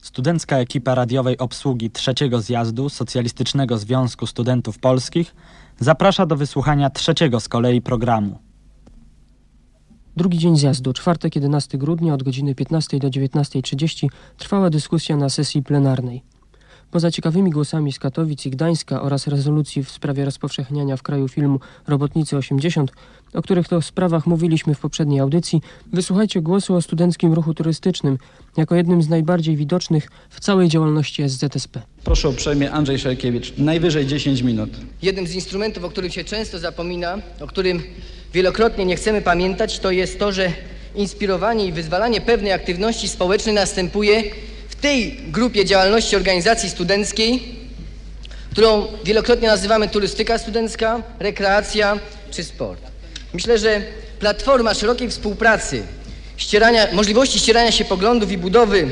Studencka ekipa radiowej obsługi trzeciego zjazdu Socjalistycznego Związku Studentów Polskich zaprasza do wysłuchania trzeciego z kolei programu. Drugi dzień zjazdu, czwartek 11 grudnia od godziny 15 do 19:30 trwała dyskusja na sesji plenarnej. Poza ciekawymi głosami z Katowic i Gdańska oraz rezolucji w sprawie rozpowszechniania w kraju filmu Robotnicy 80, o których to sprawach mówiliśmy w poprzedniej audycji, wysłuchajcie głosu o studenckim ruchu turystycznym jako jednym z najbardziej widocznych w całej działalności SZSP. Proszę uprzejmie, Andrzej Szelkiewicz. Najwyżej 10 minut. Jednym z instrumentów, o którym się często zapomina, o którym wielokrotnie nie chcemy pamiętać, to jest to, że inspirowanie i wyzwalanie pewnej aktywności społecznej następuje w tej grupie działalności organizacji studenckiej, którą wielokrotnie nazywamy turystyka studencka, rekreacja czy sport. Myślę, że platforma szerokiej współpracy, możliwości ścierania się poglądów i budowy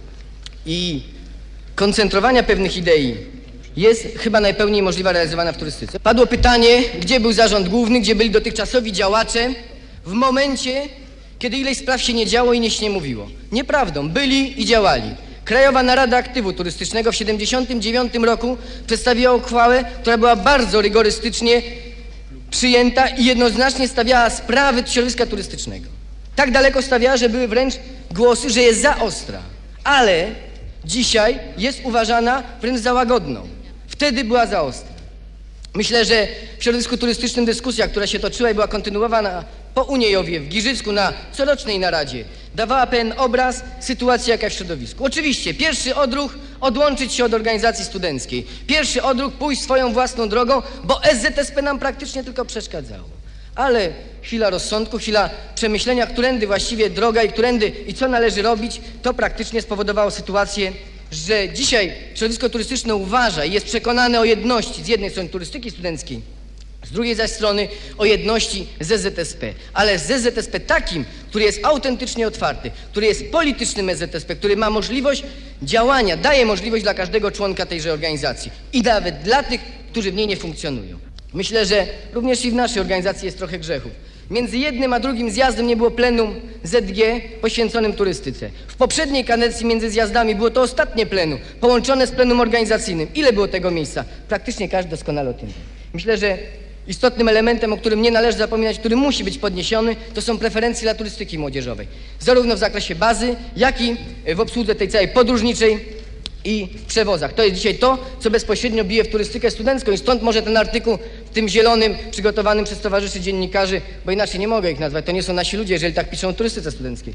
i koncentrowania pewnych idei jest chyba najpełniej możliwa realizowana w turystyce. Padło pytanie, gdzie był zarząd główny, gdzie byli dotychczasowi działacze w momencie, kiedy ileś spraw się nie działo i nie się nie mówiło. Nieprawdą, byli i działali. Krajowa Narada Aktywu Turystycznego w 1979 roku przedstawiła uchwałę, która była bardzo rygorystycznie przyjęta i jednoznacznie stawiała sprawy środowiska turystycznego. Tak daleko stawiała, że były wręcz głosy, że jest za ostra, ale dzisiaj jest uważana wręcz za łagodną. Wtedy była za ostra. Myślę, że w środowisku turystycznym dyskusja, która się toczyła i była kontynuowana po Uniejowie w Giżycku na corocznej naradzie, dawała pewien obraz sytuacji, jaka w środowisku. Oczywiście pierwszy odruch odłączyć się od organizacji studenckiej. Pierwszy odruch pójść swoją własną drogą, bo SZSP nam praktycznie tylko przeszkadzało. Ale chwila rozsądku, chwila przemyślenia, którędy właściwie droga i którędy i co należy robić, to praktycznie spowodowało sytuację, że dzisiaj środowisko turystyczne uważa i jest przekonane o jedności z jednej strony turystyki studenckiej, z drugiej zaś strony o jedności z SZSP. Ale z SZSP takim, który jest autentycznie otwarty, który jest politycznym SZSP, który ma możliwość działania, daje możliwość dla każdego członka tejże organizacji i nawet dla tych, którzy w niej nie funkcjonują. Myślę, że również i w naszej organizacji jest trochę grzechów. Między jednym a drugim zjazdem nie było plenum ZG poświęconym turystyce. W poprzedniej kadencji między zjazdami było to ostatnie plenum, połączone z plenum organizacyjnym. Ile było tego miejsca? Praktycznie każdy doskonale o tym wie. Myślę, że istotnym elementem, o którym nie należy zapominać, który musi być podniesiony, to są preferencje dla turystyki młodzieżowej. Zarówno w zakresie bazy, jak i w obsłudze tej całej podróżniczej i w przewozach. To jest dzisiaj to, co bezpośrednio bije w turystykę studencką i stąd może ten artykuł w tym zielonym, przygotowanym przez towarzyszy dziennikarzy, bo inaczej nie mogę ich nazwać, to nie są nasi ludzie, jeżeli tak piszą o turystyce studenckiej.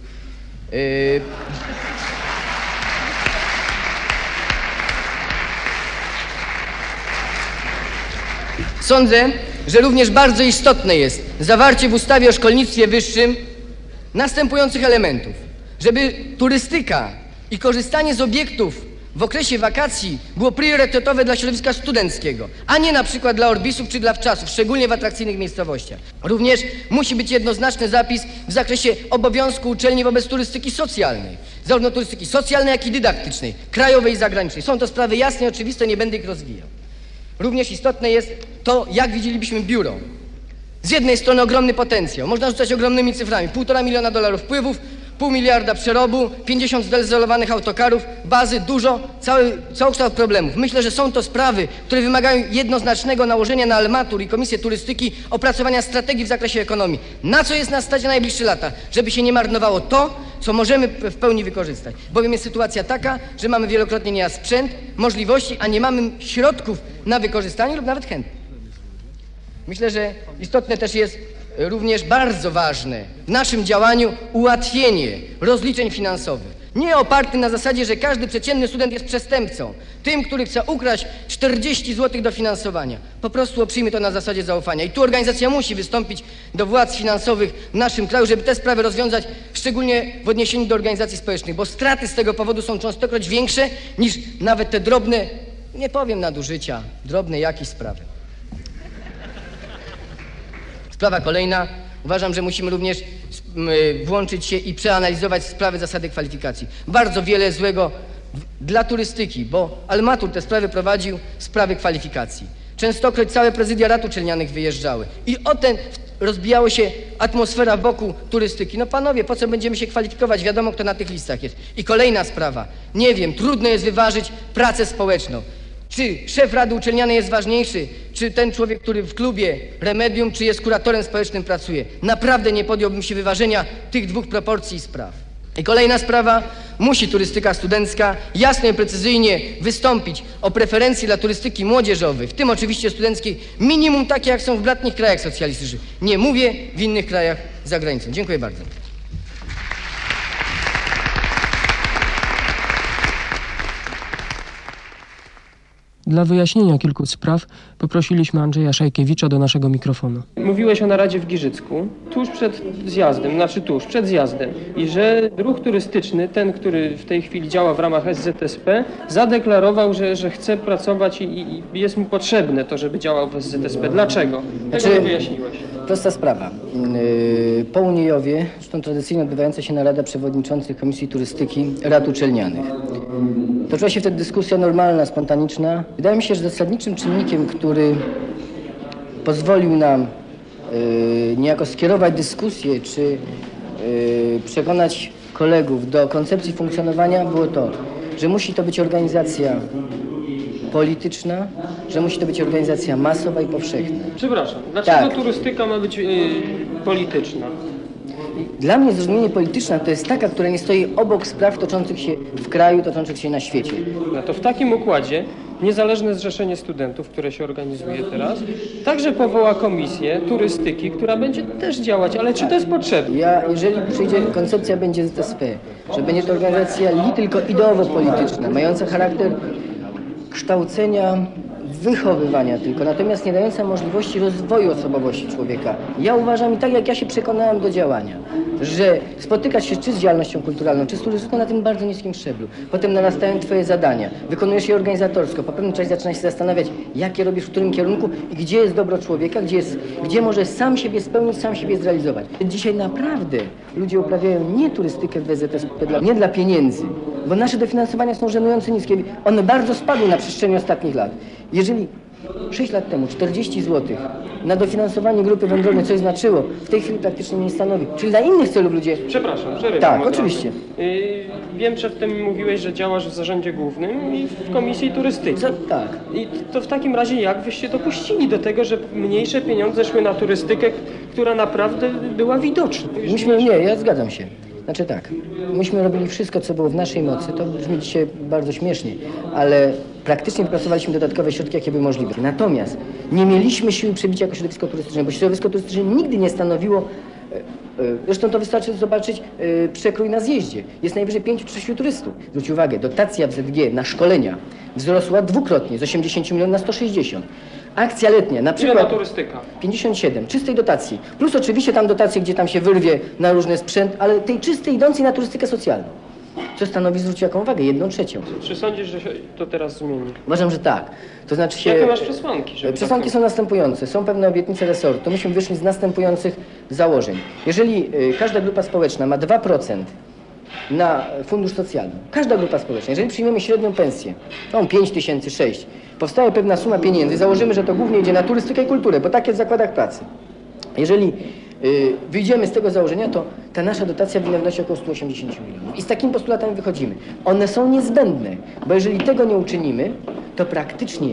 Sądzę, że również bardzo istotne jest zawarcie w ustawie o szkolnictwie wyższym następujących elementów. Żeby turystyka i korzystanie z obiektów w okresie wakacji było priorytetowe dla środowiska studenckiego, a nie na przykład dla orbisów czy dla wczasów, szczególnie w atrakcyjnych miejscowościach. Również musi być jednoznaczny zapis w zakresie obowiązku uczelni wobec turystyki socjalnej. Zarówno turystyki socjalnej, jak i dydaktycznej, krajowej i zagranicznej. Są to sprawy jasne i oczywiste, nie będę ich rozwijał. Również istotne jest to, jak widzielibyśmy biuro. Z jednej strony ogromny potencjał, można rzucać ogromnymi cyframi, $1,5 miliona wpływów, $0,5 miliarda przerobu, 50 zdezolowanych autokarów, bazy, dużo, całokształt problemów. Myślę, że są to sprawy, które wymagają jednoznacznego nałożenia na Almatur i Komisję Turystyki opracowania strategii w zakresie ekonomii. Na co jest nas stać na najbliższe lata? Żeby się nie marnowało to, co możemy w pełni wykorzystać. Bowiem jest sytuacja taka, że mamy wielokrotnie nieraz sprzęt, możliwości, a nie mamy środków na wykorzystanie lub nawet chętnych. Myślę, że istotne też jest również bardzo ważne w naszym działaniu ułatwienie rozliczeń finansowych. Nie opartym na zasadzie, że każdy przeciętny student jest przestępcą, tym, który chce ukraść 40 zł dofinansowania. Po prostu przyjmie to na zasadzie zaufania. I tu organizacja musi wystąpić do władz finansowych w naszym kraju, żeby te sprawy rozwiązać, szczególnie w odniesieniu do organizacji społecznych, bo straty z tego powodu są częstokroć większe niż nawet te drobne, nie powiem nadużycia, drobne jakieś sprawy. Sprawa kolejna. Uważam, że musimy również włączyć się i przeanalizować sprawy zasady kwalifikacji. Bardzo wiele złego dla turystyki, bo Almatur te sprawy prowadził, sprawy kwalifikacji. Częstokroć całe prezydia rad uczelnianych wyjeżdżały. I rozbijała się atmosfera wokół turystyki. No panowie, po co będziemy się kwalifikować? Wiadomo, kto na tych listach jest. I kolejna sprawa. Nie wiem, trudno jest wyważyć pracę społeczną. Czy szef Rady Uczelnianej jest ważniejszy, czy ten człowiek, który w klubie Remedium, czy jest kuratorem społecznym pracuje? Naprawdę nie podjąłbym się wyważenia tych dwóch proporcji spraw. I kolejna sprawa, musi turystyka studencka jasno i precyzyjnie wystąpić o preferencje dla turystyki młodzieżowej, w tym oczywiście studenckiej, minimum takie jak są w bratnich krajach socjalistycznych. Nie mówię w innych krajach za granicą. Dziękuję bardzo. Dla wyjaśnienia kilku spraw poprosiliśmy Andrzeja Szajkiewicza do naszego mikrofonu. Mówiłeś o naradzie w Giżycku, tuż przed zjazdem, i że ruch turystyczny, ten, który w tej chwili działa w ramach SZSP, zadeklarował, że chce pracować i jest mu potrzebne to, żeby działał w SZSP. Dlaczego? Tego nie wyjaśniłeś. Prosta sprawa. Po Uniejowie, zresztą tradycyjnie odbywająca się narada przewodniczących Komisji Turystyki Rad Uczelnianych. Toczyła się wtedy dyskusja normalna, spontaniczna. Wydaje mi się, że zasadniczym czynnikiem, który pozwolił nam niejako skierować dyskusję, czy przekonać kolegów do koncepcji funkcjonowania, było to, że musi to być organizacja polityczna, że musi to być organizacja masowa i powszechna. Przepraszam, dlaczego turystyka ma być polityczna? Dla mnie zrozumienie polityczne to jest taka, która nie stoi obok spraw toczących się w kraju, toczących się na świecie. No to w takim układzie Niezależne Zrzeszenie Studentów, które się organizuje teraz, także powoła komisję turystyki, która będzie też działać, ale czy to jest potrzebne? Jeżeli przyjdzie, koncepcja będzie ZSP, że będzie to organizacja nie tylko ideowo-polityczna, mająca charakter kształcenia, wychowywania tylko, natomiast nie dająca możliwości rozwoju osobowości człowieka. Ja uważam i tak jak ja się przekonałem do działania, że spotykać się czy z działalnością kulturalną, czy z turystyką na tym bardzo niskim szczeblu. Potem narastają twoje zadania, wykonujesz je organizatorsko, po pewnym czasie zaczynasz się zastanawiać, jakie robisz, w którym kierunku i gdzie jest dobro człowieka, gdzie możesz sam siebie spełnić, sam siebie zrealizować. Dzisiaj naprawdę ludzie uprawiają nie turystykę w ZSP, nie dla pieniędzy, bo nasze dofinansowania są żenująco niskie. One bardzo spadły na przestrzeni ostatnich lat. Jeżeli 6 lat temu 40 zł na dofinansowanie grupy wędrownej coś znaczyło, w tej chwili praktycznie nie stanowi. Czyli dla innych celów ludzie... Przepraszam, przerywam. Tak, oczywiście. Wiem, przedtem mówiłeś, że działasz w zarządzie głównym i w Komisji Turystyki. Tak. I to w takim razie jak wyście dopuścili do tego, że mniejsze pieniądze szły na turystykę, która naprawdę była widoczna? Ja zgadzam się. Znaczy tak, myśmy robili wszystko, co było w naszej mocy, to brzmi dzisiaj bardzo śmiesznie, ale praktycznie wypracowaliśmy dodatkowe środki, jakie były możliwe. Natomiast nie mieliśmy siły przebicia jako środowisko turystyczne, bo środowisko turystyczne nigdy nie stanowiło, zresztą to wystarczy zobaczyć przekrój na zjeździe. Jest najwyżej 5 czy 6 turystów. Zwróć uwagę, dotacja w ZG na szkolenia wzrosła dwukrotnie, z 80 milionów na 160. Akcja letnia, na przykład... Ile na turystyka? 57, czystej dotacji. Plus oczywiście tam dotacje, gdzie tam się wyrwie na różny sprzęt, ale tej czystej idącej na turystykę socjalną. Co stanowi, zwróć jaką uwagę, 1/3. Czy sądzisz, że się to teraz zmieni? Uważam, że tak. To znaczy się... Jakie masz przesłanki? Przesłanki są następujące. Są pewne obietnice resortu. Myśmy wyszli z następujących założeń. Jeżeli każda grupa społeczna ma 2% na fundusz socjalny, każda grupa społeczna, jeżeli przyjmiemy średnią pensję, tą 5 tysięcy, 6, powstaje pewna suma pieniędzy, założymy, że to głównie idzie na turystykę i kulturę, bo tak jest w zakładach pracy. Jeżeli wyjdziemy z tego założenia, to ta nasza dotacja powinna wynosić około 180 milionów. I z takimi postulatami wychodzimy. One są niezbędne, bo jeżeli tego nie uczynimy, to praktycznie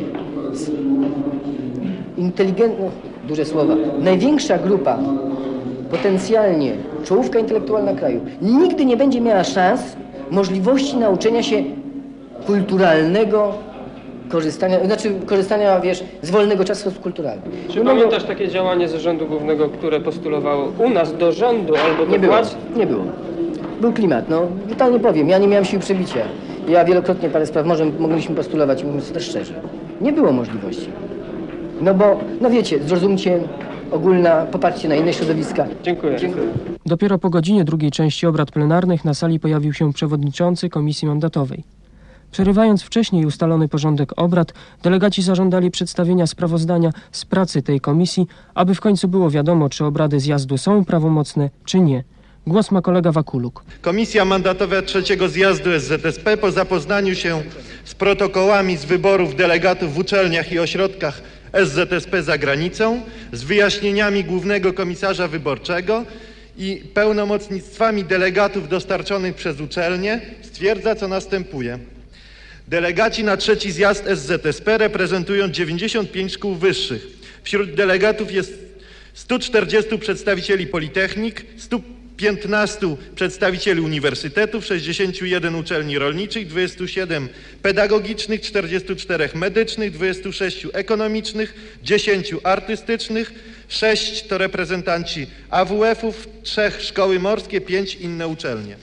inteligentna, duże słowa, największa grupa, potencjalnie czołówka intelektualna kraju, nigdy nie będzie miała szans, możliwości nauczenia się kulturalnego korzystania, z wolnego czasu w sposób kulturalny. Czy pamiętasz takie działanie Zarządu Głównego, które postulowało u nas do rządu albo do władz? Nie było. Był klimat, totalnie powiem, ja nie miałem siły przebicia. Ja wielokrotnie parę spraw mogliśmy postulować, mówiąc też szczerze. Nie było możliwości. Wiecie, zrozumcie, ogólna, popatrzcie na inne środowiska. Dziękuję. Dopiero po godzinie drugiej części obrad plenarnych na sali pojawił się przewodniczący Komisji Mandatowej. Przerywając wcześniej ustalony porządek obrad, delegaci zażądali przedstawienia sprawozdania z pracy tej komisji, aby w końcu było wiadomo, czy obrady zjazdu są prawomocne, czy nie. Głos ma kolega Wakuluk. Komisja mandatowa trzeciego zjazdu SZSP po zapoznaniu się z protokołami z wyborów delegatów w uczelniach i ośrodkach SZSP za granicą z wyjaśnieniami Głównego Komisarza Wyborczego i pełnomocnictwami delegatów dostarczonych przez uczelnię stwierdza, co następuje. Delegaci na 3. zjazd SZSP reprezentują 95 szkół wyższych. Wśród delegatów jest 140 przedstawicieli politechnik, 115 przedstawicieli uniwersytetów, 61 uczelni rolniczych, 27 pedagogicznych, 44 medycznych, 26 ekonomicznych, 10 artystycznych, 6 to reprezentanci AWF-ów, 3 szkoły morskie, 5 inne uczelnie.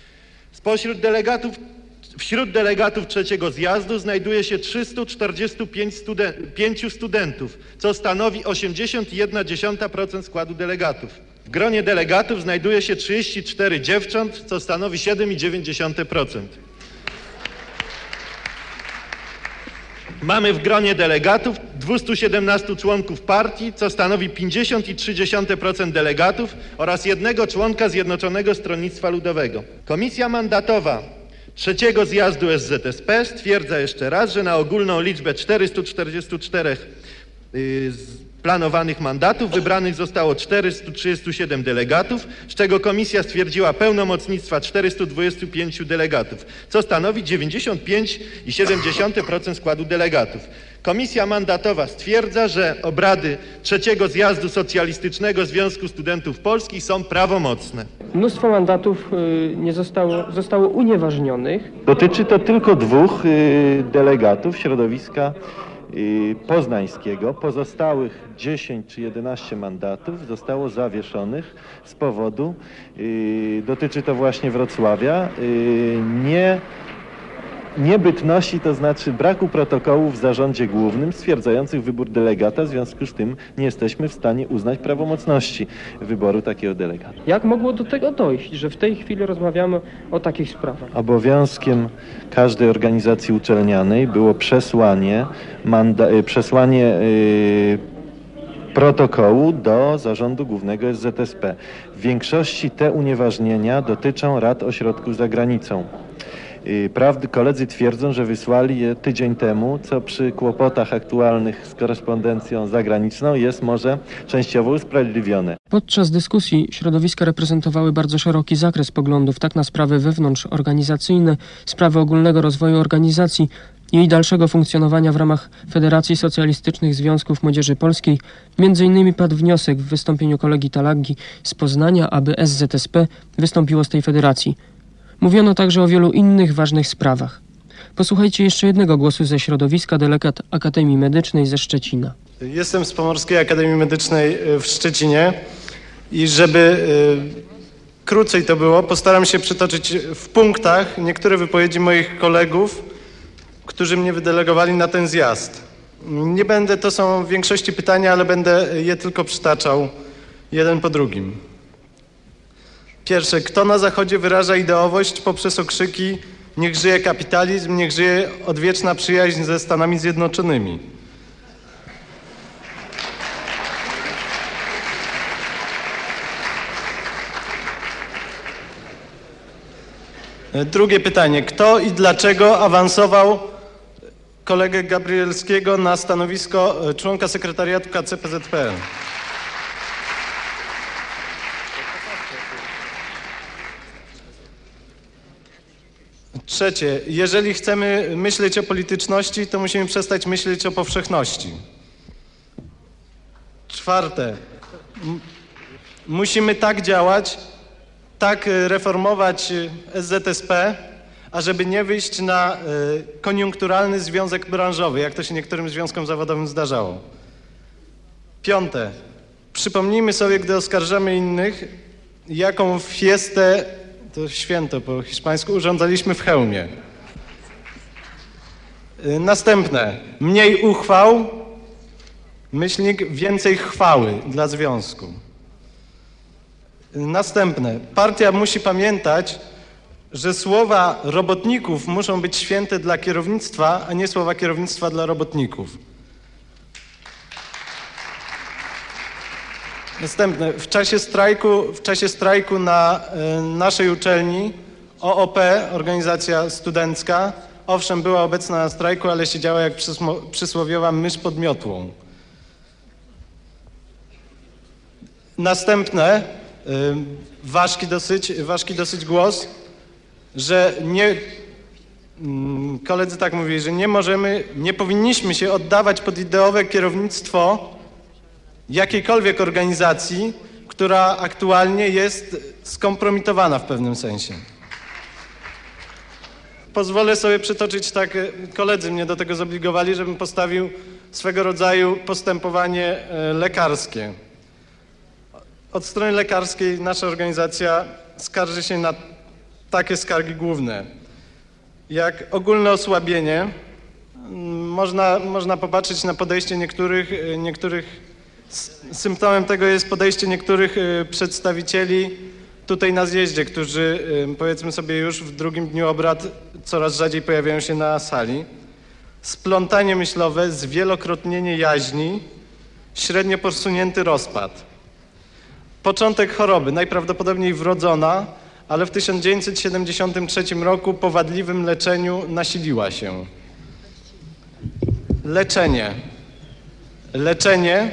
Wśród delegatów 3. zjazdu znajduje się 345 studentów, co stanowi 81,1% składu delegatów. W gronie delegatów znajduje się 34 dziewcząt, co stanowi 7,9%. Mamy w gronie delegatów 217 członków partii, co stanowi 50,3% delegatów oraz 1 członka Zjednoczonego Stronnictwa Ludowego. Komisja mandatowa 3. zjazdu SZSP stwierdza jeszcze raz, że na ogólną liczbę 444 planowanych mandatów wybranych zostało 437 delegatów, z czego komisja stwierdziła pełnomocnictwa 425 delegatów, co stanowi 95,7% składu delegatów. Komisja mandatowa stwierdza, że obrady 3. zjazdu Socjalistycznego Związku Studentów Polskich są prawomocne. Mnóstwo mandatów zostało unieważnionych. Dotyczy to tylko 2 delegatów środowiska poznańskiego. Pozostałych 10 czy 11 mandatów zostało zawieszonych z powodu, dotyczy to właśnie Wrocławia, niebytności, to znaczy braku protokołów w zarządzie głównym stwierdzających wybór delegata, w związku z tym nie jesteśmy w stanie uznać prawomocności wyboru takiego delegata. Jak mogło do tego dojść, że w tej chwili rozmawiamy o takich sprawach? Obowiązkiem każdej organizacji uczelnianej było przesłanie protokołu do zarządu głównego SZSP. W większości te unieważnienia dotyczą rad ośrodków za granicą. Koledzy twierdzą, że wysłali je tydzień temu, co przy kłopotach aktualnych z korespondencją zagraniczną jest może częściowo usprawiedliwione. Podczas dyskusji środowiska reprezentowały bardzo szeroki zakres poglądów, tak na sprawy wewnątrzorganizacyjne, sprawy ogólnego rozwoju organizacji i jej dalszego funkcjonowania w ramach Federacji Socjalistycznych Związków Młodzieży Polskiej. Między innymi padł wniosek w wystąpieniu kolegi Talagi z Poznania, aby SZSP wystąpiło z tej federacji. Mówiono także o wielu innych ważnych sprawach. Posłuchajcie jeszcze jednego głosu ze środowiska, delegat Akademii Medycznej ze Szczecina. Jestem z Pomorskiej Akademii Medycznej w Szczecinie i żeby krócej to było, postaram się przytoczyć w punktach niektóre wypowiedzi moich kolegów, którzy mnie wydelegowali na ten zjazd. To są w większości pytania, ale będę je tylko przytaczał jeden po drugim. Pierwsze, kto na Zachodzie wyraża ideowość poprzez okrzyki niech żyje kapitalizm, niech żyje odwieczna przyjaźń ze Stanami Zjednoczonymi. Drugie pytanie, kto i dlaczego awansował kolegę Gabrielskiego na stanowisko członka sekretariatu KCPZPL? Trzecie, jeżeli chcemy myśleć o polityczności, to musimy przestać myśleć o powszechności. Czwarte, musimy tak działać, tak reformować SZSP, ażeby nie wyjść na koniunkturalny związek branżowy, jak to się niektórym związkom zawodowym zdarzało. Piąte, przypomnijmy sobie, gdy oskarżamy innych, jaką fiestę, to święto po hiszpańsku, urządzaliśmy w Chełmie. Następne, mniej uchwał, myślnik, więcej chwały dla związku. Następne, partia musi pamiętać, że słowa robotników muszą być święte dla kierownictwa, a nie słowa kierownictwa dla robotników. Następne, w czasie strajku na naszej uczelni OOP, organizacja studencka, owszem była obecna na strajku, ale siedziała jak przysłowiowa mysz pod miotłą. Następne, ważki dosyć głos, że koledzy tak mówili, że nie powinniśmy się oddawać pod ideowe kierownictwo jakiejkolwiek organizacji, która aktualnie jest skompromitowana w pewnym sensie. Pozwolę sobie przytoczyć tak, koledzy mnie do tego zobligowali, żebym postawił swego rodzaju postępowanie lekarskie. Od strony lekarskiej nasza organizacja skarży się na takie skargi główne, jak ogólne osłabienie. Można popatrzeć na podejście niektórych. Symptomem tego jest podejście niektórych przedstawicieli tutaj na zjeździe, którzy powiedzmy sobie już w drugim dniu obrad coraz rzadziej pojawiają się na sali. Splątanie myślowe, zwielokrotnienie jaźni, średnio posunięty rozpad. Początek choroby, najprawdopodobniej wrodzona, ale w 1973 roku po wadliwym leczeniu nasiliła się. Leczenie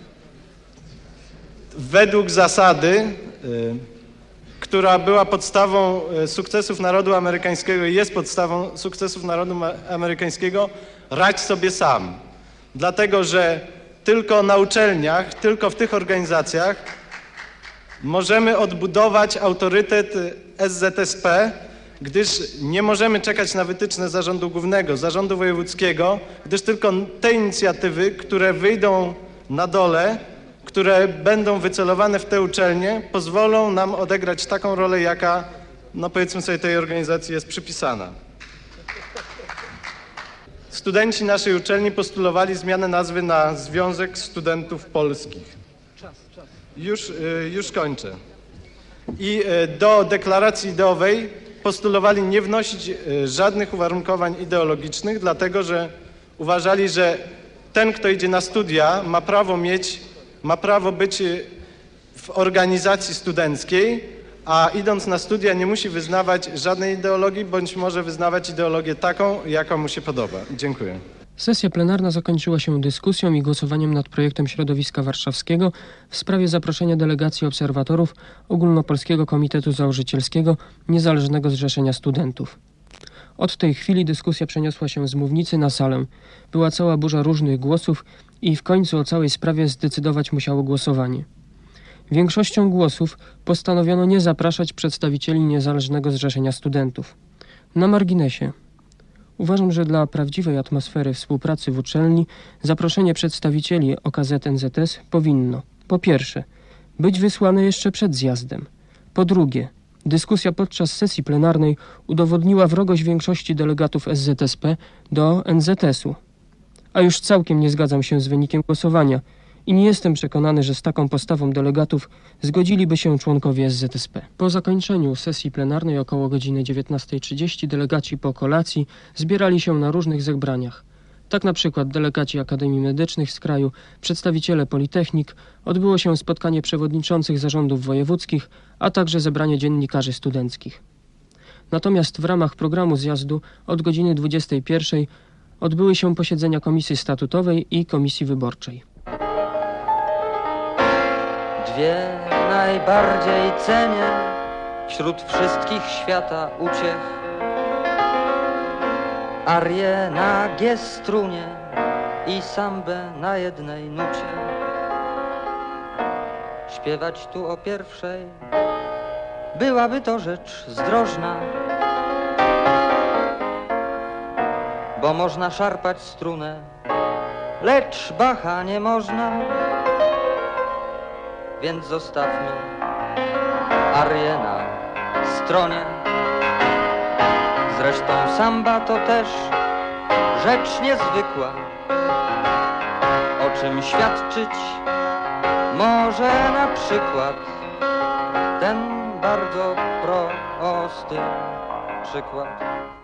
według zasady, która była podstawą sukcesów narodu amerykańskiego i jest podstawą sukcesów narodu amerykańskiego, radź sobie sam. Dlatego, że tylko na uczelniach, tylko w tych organizacjach możemy odbudować autorytet SZSP, gdyż nie możemy czekać na wytyczne zarządu głównego, zarządu wojewódzkiego, gdyż tylko te inicjatywy, które wyjdą na dole, które będą wycelowane w te uczelnie, pozwolą nam odegrać taką rolę, jaka, no powiedzmy sobie, tej organizacji jest przypisana. Studenci naszej uczelni postulowali zmianę nazwy na Związek Studentów Polskich. Już kończę. I do deklaracji ideowej postulowali nie wnosić żadnych uwarunkowań ideologicznych, dlatego że uważali, że ten, kto idzie na studia, ma prawo być w organizacji studenckiej, a idąc na studia nie musi wyznawać żadnej ideologii, bądź może wyznawać ideologię taką, jaka mu się podoba. Dziękuję. Sesja plenarna zakończyła się dyskusją i głosowaniem nad projektem Środowiska Warszawskiego w sprawie zaproszenia delegacji obserwatorów Ogólnopolskiego Komitetu Założycielskiego Niezależnego Zrzeszenia Studentów. Od tej chwili dyskusja przeniosła się z mównicy na salę. Była cała burza różnych głosów i w końcu o całej sprawie zdecydować musiało głosowanie. Większością głosów postanowiono nie zapraszać przedstawicieli Niezależnego Zrzeszenia Studentów. Na marginesie. Uważam, że dla prawdziwej atmosfery współpracy w uczelni zaproszenie przedstawicieli OKZ-NZS powinno, po pierwsze, być wysłane jeszcze przed zjazdem. Po drugie, dyskusja podczas sesji plenarnej udowodniła wrogość większości delegatów SZSP do NZS-u. A już całkiem nie zgadzam się z wynikiem głosowania i nie jestem przekonany, że z taką postawą delegatów zgodziliby się członkowie SZSP. Po zakończeniu sesji plenarnej około godziny 19:30 delegaci po kolacji zbierali się na różnych zebraniach. Tak na przykład delegaci Akademii Medycznych z kraju, przedstawiciele Politechnik, odbyło się spotkanie przewodniczących zarządów wojewódzkich, a także zebranie dziennikarzy studenckich. Natomiast w ramach programu zjazdu od godziny 21:00 odbyły się posiedzenia Komisji Statutowej i Komisji Wyborczej. Dwie najbardziej cenię wśród wszystkich świata uciech: arię na G-strunie i sambę na jednej nucie. Śpiewać tu o pierwszej byłaby to rzecz zdrożna, bo można szarpać strunę, lecz Bacha nie można. Więc zostawmy arię na stronie. Zresztą samba to też rzecz niezwykła, o czym świadczyć może na przykład ten bardzo prosty przykład.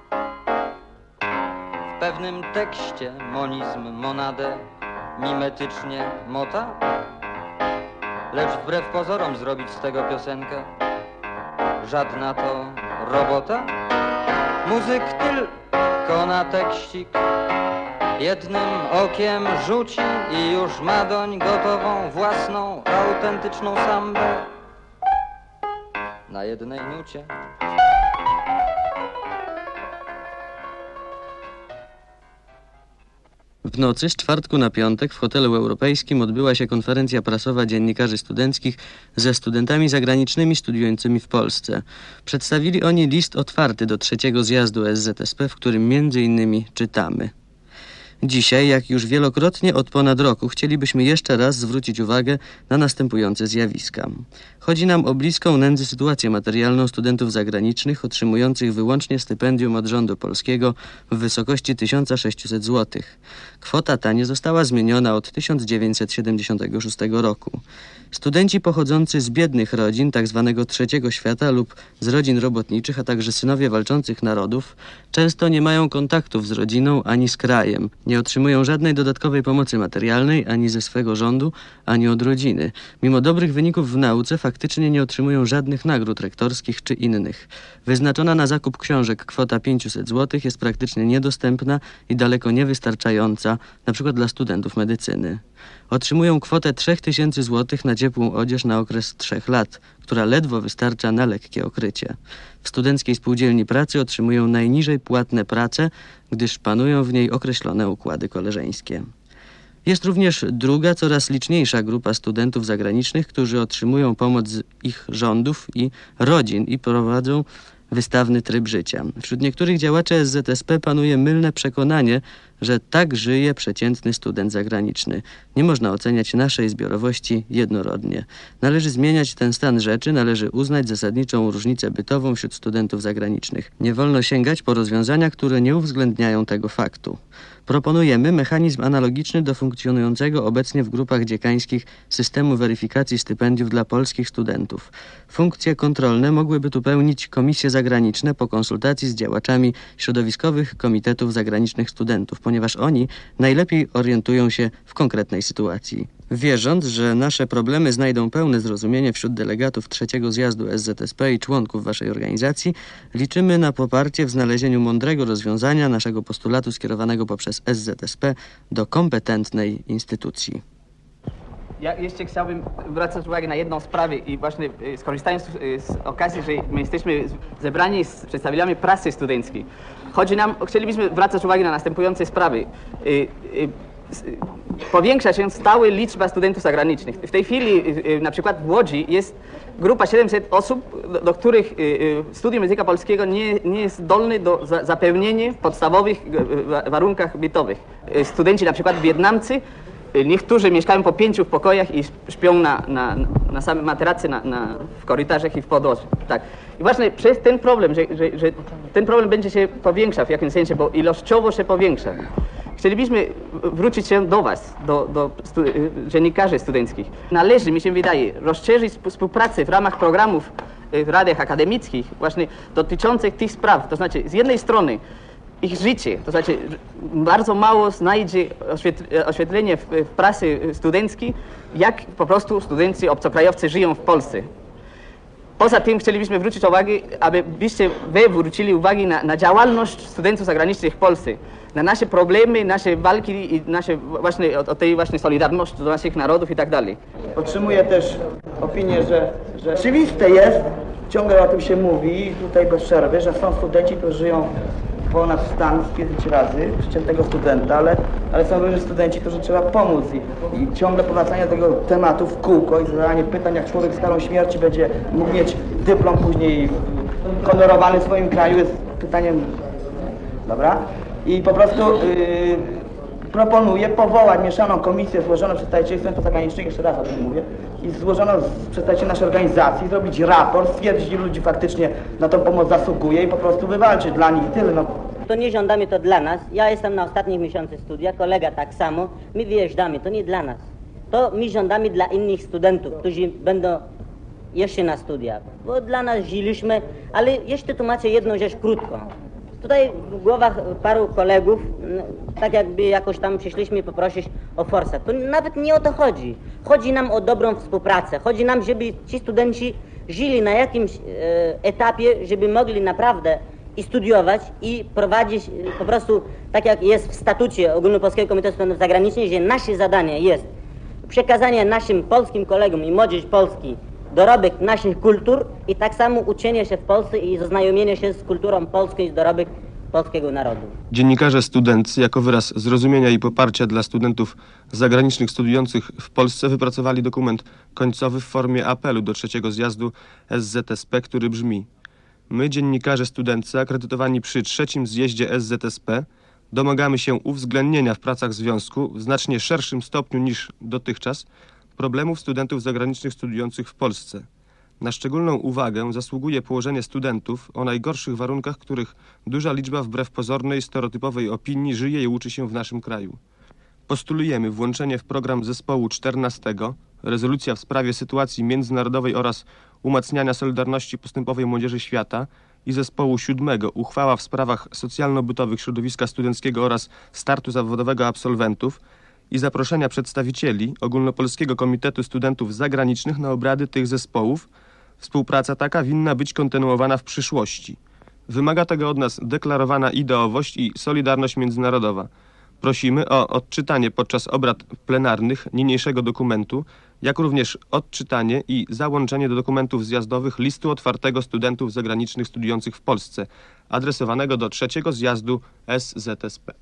W pewnym tekście monizm monadę mimetycznie mota, lecz wbrew pozorom zrobić z tego piosenkę żadna to robota. Muzyk tylko na tekścik jednym okiem rzuci i już ma doń gotową własną, autentyczną sambę na jednej nucie. W nocy z czwartku na piątek w hotelu europejskim odbyła się konferencja prasowa dziennikarzy studenckich ze studentami zagranicznymi studiującymi w Polsce. Przedstawili oni list otwarty do 3. zjazdu SZSP, w którym między innymi czytamy: Dzisiaj, jak już wielokrotnie od ponad roku, chcielibyśmy jeszcze raz zwrócić uwagę na następujące zjawiska. Chodzi nam o bliską nędzy sytuację materialną studentów zagranicznych otrzymujących wyłącznie stypendium od rządu polskiego w wysokości 1600 zł. Kwota ta nie została zmieniona od 1976 roku. Studenci pochodzący z biednych rodzin, tzw. trzeciego świata lub z rodzin robotniczych, a także synowie walczących narodów, często nie mają kontaktów z rodziną ani z krajem. Nie otrzymują żadnej dodatkowej pomocy materialnej ani ze swego rządu, ani od rodziny. Mimo dobrych wyników w nauce faktycznie nie otrzymują żadnych nagród rektorskich czy innych. Wyznaczona na zakup książek kwota 500 zł jest praktycznie niedostępna i daleko niewystarczająca, np. dla studentów medycyny. Otrzymują kwotę 3000 zł na ciepłą odzież na okres 3 lat, która ledwo wystarcza na lekkie okrycie. W Studenckiej Spółdzielni Pracy otrzymują najniżej płatne prace, gdyż panują w niej określone układy koleżeńskie. Jest również druga, coraz liczniejsza grupa studentów zagranicznych, którzy otrzymują pomoc z ich rządów i rodzin i prowadzą wystawny tryb życia. Wśród niektórych działaczy SZSP panuje mylne przekonanie, że tak żyje przeciętny student zagraniczny. Nie można oceniać naszej zbiorowości jednorodnie. Należy zmieniać ten stan rzeczy, należy uznać zasadniczą różnicę bytową wśród studentów zagranicznych. Nie wolno sięgać po rozwiązania, które nie uwzględniają tego faktu. Proponujemy mechanizm analogiczny do funkcjonującego obecnie w grupach dziekańskich systemu weryfikacji stypendiów dla polskich studentów. Funkcje kontrolne mogłyby tu pełnić komisje zagraniczne po konsultacji z działaczami środowiskowych komitetów zagranicznych studentów, ponieważ oni najlepiej orientują się w konkretnej sytuacji. Wierząc, że nasze problemy znajdą pełne zrozumienie wśród delegatów 3. zjazdu SZSP i członków waszej organizacji, liczymy na poparcie w znalezieniu mądrego rozwiązania naszego postulatu skierowanego poprzez SZSP do kompetentnej instytucji. Ja jeszcze chciałbym zwracać uwagę na jedną sprawę i właśnie skorzystając z okazji, że my jesteśmy zebrani z przedstawicielami prasy studenckiej. Chcielibyśmy zwracać uwagę na następujące sprawy. Powiększa się stała liczba studentów zagranicznych. W tej chwili na przykład w Łodzi jest grupa 700 osób, do których studium języka polskiego nie jest zdolny do zapewnienia w podstawowych warunkach bytowych. Studenci na przykład Wietnamcy, niektórzy mieszkają po 5 pokojach i śpią na samej materacy w korytarzach i w podłodze. Tak. I właśnie przez ten problem, że ten problem będzie się powiększał w jakimś sensie, bo ilościowo się powiększa. Chcielibyśmy wrócić się do was, do dziennikarzy studenckich. Należy, mi się wydaje, rozszerzyć współpracę w ramach programów w radiach akademickich właśnie dotyczących tych spraw. To znaczy, z jednej strony ich życie, to znaczy bardzo mało znajdzie oświetlenie w prasie studenckiej, jak po prostu studenci obcokrajowcy żyją w Polsce. Poza tym chcielibyśmy zwrócić uwagę, abyście wy zwrócili uwagę na działalność studentów zagranicznych w Polsce, na nasze problemy, nasze walki i nasze właśnie o tej właśnie solidarności do naszych narodów i tak dalej. Otrzymuję też opinię, że oczywiste jest, ciągle o tym się mówi tutaj bez przerwy, że są studenci, którzy żyją ponad stan 5 razy przeciętnego studenta, ale są również studenci, którzy trzeba pomóc i ciągle powracanie tego tematu w kółko i zadanie pytań, jak człowiek starą śmierci będzie mógł mieć dyplom później honorowany w swoim kraju, jest pytaniem, dobra? I po prostu proponuję powołać mieszaną komisję złożoną przez przedstawicieli studentów zagranicznych, jeszcze raz o tym mówię, i złożoną z przedstawicieli naszej organizacji, zrobić raport, stwierdzić, ilu ludzi faktycznie na tą pomoc zasługuje i po prostu wywalczyć dla nich tyle. No. To nie żądamy to dla nas. Ja jestem na ostatnich miesiącach studia, kolega tak samo. My wyjeżdżamy, to nie dla nas. To my żądamy dla innych studentów, którzy będą jeszcze na studiach. Bo dla nas żyliśmy, ale jeszcze tłumaczę jedną rzecz krótko. Tutaj w głowach paru kolegów, tak jakby jakoś tam przyszliśmy poprosić o forsę. To nawet nie o to chodzi. Chodzi nam o dobrą współpracę. Chodzi nam, żeby ci studenci żyli na jakimś etapie, żeby mogli naprawdę i studiować i prowadzić po prostu tak jak jest w statucie Ogólnopolskiego Komitetu Studentów Zagranicznych, że nasze zadanie jest przekazanie naszym polskim kolegom i młodzieży Polski dorobek naszych kultur i tak samo uczenie się w Polsce i zaznajomienie się z kulturą polską i dorobek polskiego narodu. Dziennikarze studenccy jako wyraz zrozumienia i poparcia dla studentów zagranicznych studiujących w Polsce wypracowali dokument końcowy w formie apelu do trzeciego zjazdu SZSP, który brzmi: My, dziennikarze studenccy akredytowani przy trzecim zjeździe SZSP, domagamy się uwzględnienia w pracach związku w znacznie szerszym stopniu niż dotychczas problemów studentów zagranicznych studiujących w Polsce. Na szczególną uwagę zasługuje położenie studentów o najgorszych warunkach, których duża liczba wbrew pozornej, stereotypowej opinii żyje i uczy się w naszym kraju. Postulujemy włączenie w program zespołu 14 rezolucja w sprawie sytuacji międzynarodowej oraz umacniania solidarności postępowej młodzieży świata i zespołu 7 uchwała w sprawach socjalno-bytowych środowiska studenckiego oraz startu zawodowego absolwentów i zaproszenia przedstawicieli Ogólnopolskiego Komitetu Studentów Zagranicznych na obrady tych zespołów. Współpraca taka winna być kontynuowana w przyszłości. Wymaga tego od nas deklarowana ideowość i solidarność międzynarodowa. Prosimy o odczytanie podczas obrad plenarnych niniejszego dokumentu, jak również odczytanie i załączenie do dokumentów zjazdowych listu otwartego studentów zagranicznych studiujących w Polsce, adresowanego do trzeciego zjazdu SZSP.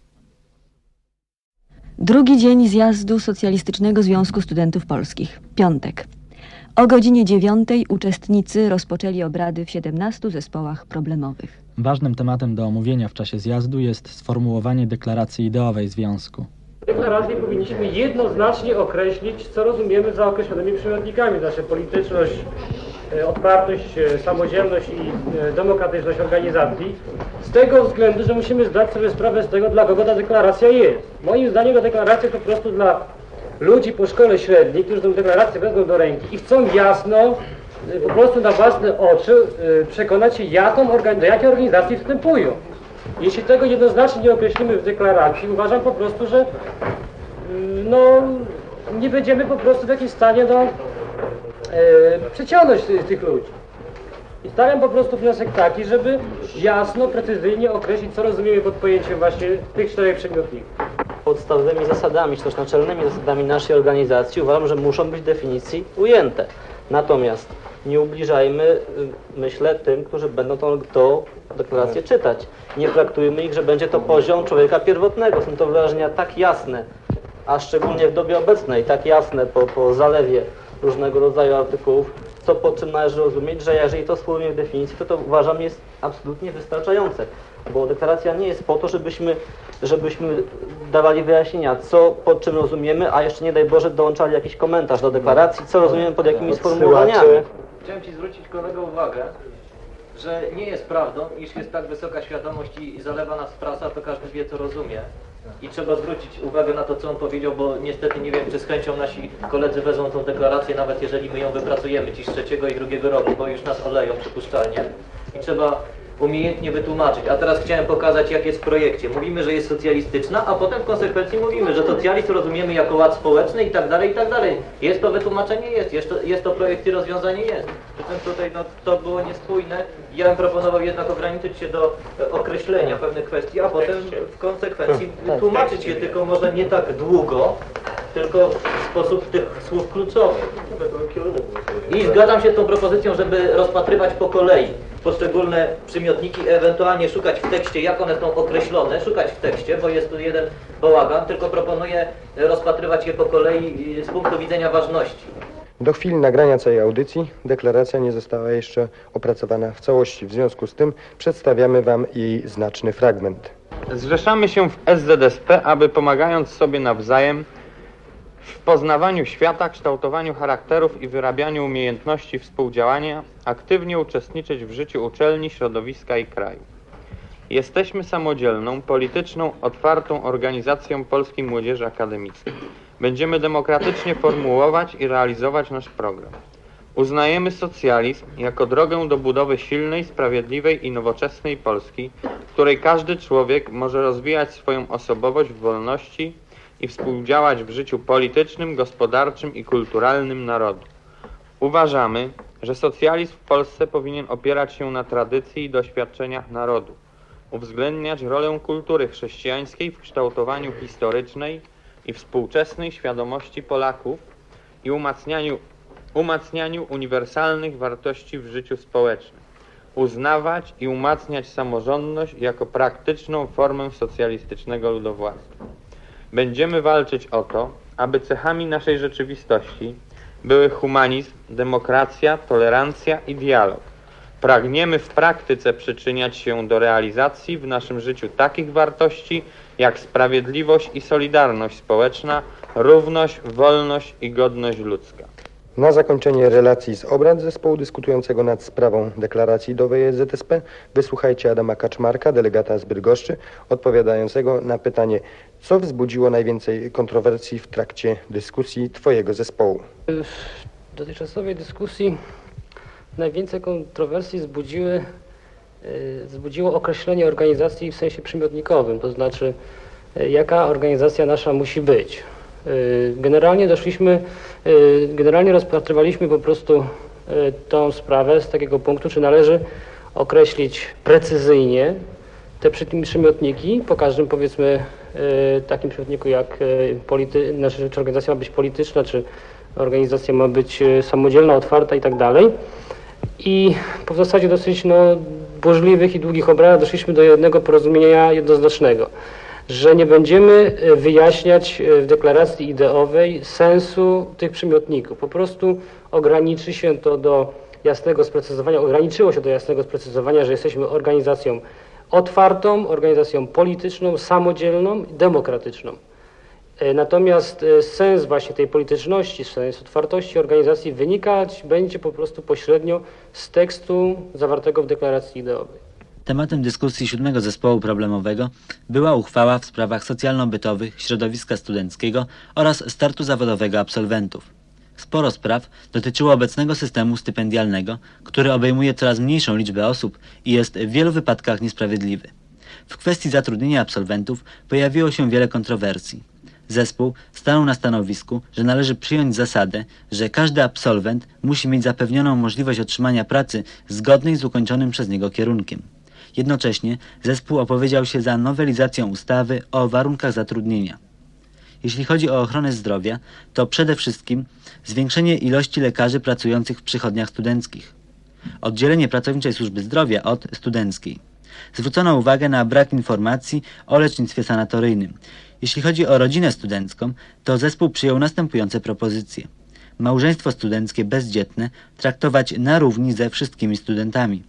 Drugi dzień zjazdu Socjalistycznego Związku Studentów Polskich. Piątek. O godzinie 9 uczestnicy rozpoczęli obrady w 17 zespołach problemowych. Ważnym tematem do omówienia w czasie zjazdu jest sformułowanie deklaracji ideowej związku. W deklaracji powinniśmy jednoznacznie określić, co rozumiemy za określonymi przymiotnikami. Znaczy polityczność, otwartość, samodzielność i demokratyczność organizacji. Z tego względu, że musimy zdać sobie sprawę z tego, dla kogo ta deklaracja jest. Moim zdaniem ta deklaracja to po prostu dla ludzi po szkole średniej, którzy tę deklarację wezmą do ręki i chcą jasno, po prostu na własne oczy przekonać się, do jakiej organizacji wstępują. Jeśli tego jednoznacznie nie określimy w deklaracji, uważam po prostu, że nie będziemy po prostu w jakimś stanie przyciągnąć tych ludzi. I stawiam po prostu wniosek taki, żeby jasno, precyzyjnie określić, co rozumiemy pod pojęciem właśnie tych 4 przymiotników. Podstawowymi zasadami, czy też naczelnymi zasadami naszej organizacji uważam, że muszą być w definicji ujęte. Natomiast nie ubliżajmy, myślę, tym, którzy będą tą deklarację czytać. Nie traktujmy ich, że będzie to poziom człowieka pierwotnego. Są to wyrażenia tak jasne, a szczególnie w dobie obecnej, tak jasne po zalewie różnego rodzaju artykułów, co po czym należy rozumieć, że jeżeli to spłynie w definicji, to uważam jest absolutnie wystarczające. Bo deklaracja nie jest po to, żebyśmy dawali wyjaśnienia, co pod czym rozumiemy, a jeszcze nie daj Boże dołączali jakiś komentarz do deklaracji, co rozumiemy pod jakimi sformułowaniami. Chciałem Ci zwrócić, kolego, uwagę, że nie jest prawdą, iż jest tak wysoka świadomość i zalewa nas prasa, to każdy wie, co rozumie. I trzeba zwrócić uwagę na to, co on powiedział, bo niestety nie wiem, czy z chęcią nasi koledzy wezmą tą deklarację, nawet jeżeli my ją wypracujemy, ci z 3. i 2. roku, bo już nas oleją przypuszczalnie. I trzeba umiejętnie wytłumaczyć. A teraz chciałem pokazać, jak jest w projekcie. Mówimy, że jest socjalistyczna, a potem w konsekwencji mówimy, że socjalizm rozumiemy jako ład społeczny i tak dalej, i tak dalej. Jest to wytłumaczenie? Jest to projekt i rozwiązanie? Jest. Przy czym tutaj to było niespójne. Ja bym proponował jednak ograniczyć się do określenia pewnych kwestii, a potem w konsekwencji tłumaczyć je, tylko może nie tak długo, tylko w sposób tych słów kluczowych. I zgadzam się z tą propozycją, żeby rozpatrywać po kolei poszczególne przymiotniki, ewentualnie szukać w tekście, jak one są określone, szukać w tekście, bo jest tu jeden bałagan, tylko proponuję rozpatrywać je po kolei z punktu widzenia ważności. Do chwili nagrania całej audycji deklaracja nie została jeszcze opracowana w całości. W związku z tym przedstawiamy Wam jej znaczny fragment. Zrzeszamy się w SZSP, aby pomagając sobie nawzajem w poznawaniu świata, kształtowaniu charakterów i wyrabianiu umiejętności współdziałania, aktywnie uczestniczyć w życiu uczelni, środowiska i kraju. Jesteśmy samodzielną, polityczną, otwartą organizacją polskiej młodzieży akademickiej. Będziemy demokratycznie formułować i realizować nasz program. Uznajemy socjalizm jako drogę do budowy silnej, sprawiedliwej i nowoczesnej Polski, w której każdy człowiek może rozwijać swoją osobowość w wolności i współdziałać w życiu politycznym, gospodarczym i kulturalnym narodu. Uważamy, że socjalizm w Polsce powinien opierać się na tradycji i doświadczeniach narodu, uwzględniać rolę kultury chrześcijańskiej w kształtowaniu historycznej i współczesnej świadomości Polaków i umacnianiu uniwersalnych wartości w życiu społecznym, uznawać i umacniać samorządność jako praktyczną formę socjalistycznego ludowładztwa. Będziemy walczyć o to, aby cechami naszej rzeczywistości były humanizm, demokracja, tolerancja i dialog. Pragniemy w praktyce przyczyniać się do realizacji w naszym życiu takich wartości jak sprawiedliwość i solidarność społeczna, równość, wolność i godność ludzka. Na zakończenie relacji z obrad zespołu dyskutującego nad sprawą deklaracji idowej SZSP wysłuchajcie Adama Kaczmarka, delegata z Bydgoszczy, odpowiadającego na pytanie, co wzbudziło najwięcej kontrowersji w trakcie dyskusji Twojego zespołu. W dotychczasowej dyskusji najwięcej kontrowersji wzbudziło określenie organizacji w sensie przymiotnikowym, to znaczy jaka organizacja nasza musi być. Generalnie rozpatrywaliśmy po prostu tą sprawę z takiego punktu, czy należy określić precyzyjnie te przymiotniki po każdym, powiedzmy, takim przymiotniku jak czy organizacja ma być polityczna, czy organizacja ma być samodzielna, otwarta i tak dalej. I po w zasadzie dosyć burzliwych i długich obradach doszliśmy do jednego porozumienia jednoznacznego, że nie będziemy wyjaśniać w deklaracji ideowej sensu tych przymiotników. Po prostu ograniczyło się do jasnego sprecyzowania, że jesteśmy organizacją otwartą, organizacją polityczną, samodzielną, demokratyczną. Natomiast sens właśnie tej polityczności, sens otwartości organizacji wynikać będzie po prostu pośrednio z tekstu zawartego w deklaracji ideowej. Tematem dyskusji 7. zespołu problemowego była uchwała w sprawach socjalno-bytowych środowiska studenckiego oraz startu zawodowego absolwentów. Sporo spraw dotyczyło obecnego systemu stypendialnego, który obejmuje coraz mniejszą liczbę osób i jest w wielu wypadkach niesprawiedliwy. W kwestii zatrudnienia absolwentów pojawiło się wiele kontrowersji. Zespół stanął na stanowisku, że należy przyjąć zasadę, że każdy absolwent musi mieć zapewnioną możliwość otrzymania pracy zgodnej z ukończonym przez niego kierunkiem. Jednocześnie zespół opowiedział się za nowelizacją ustawy o warunkach zatrudnienia. Jeśli chodzi o ochronę zdrowia, to przede wszystkim zwiększenie ilości lekarzy pracujących w przychodniach studenckich, oddzielenie pracowniczej służby zdrowia od studenckiej. Zwrócono uwagę na brak informacji o lecznictwie sanatoryjnym. Jeśli chodzi o rodzinę studencką, to zespół przyjął następujące propozycje. Małżeństwo studenckie bezdzietne traktować na równi ze wszystkimi studentami.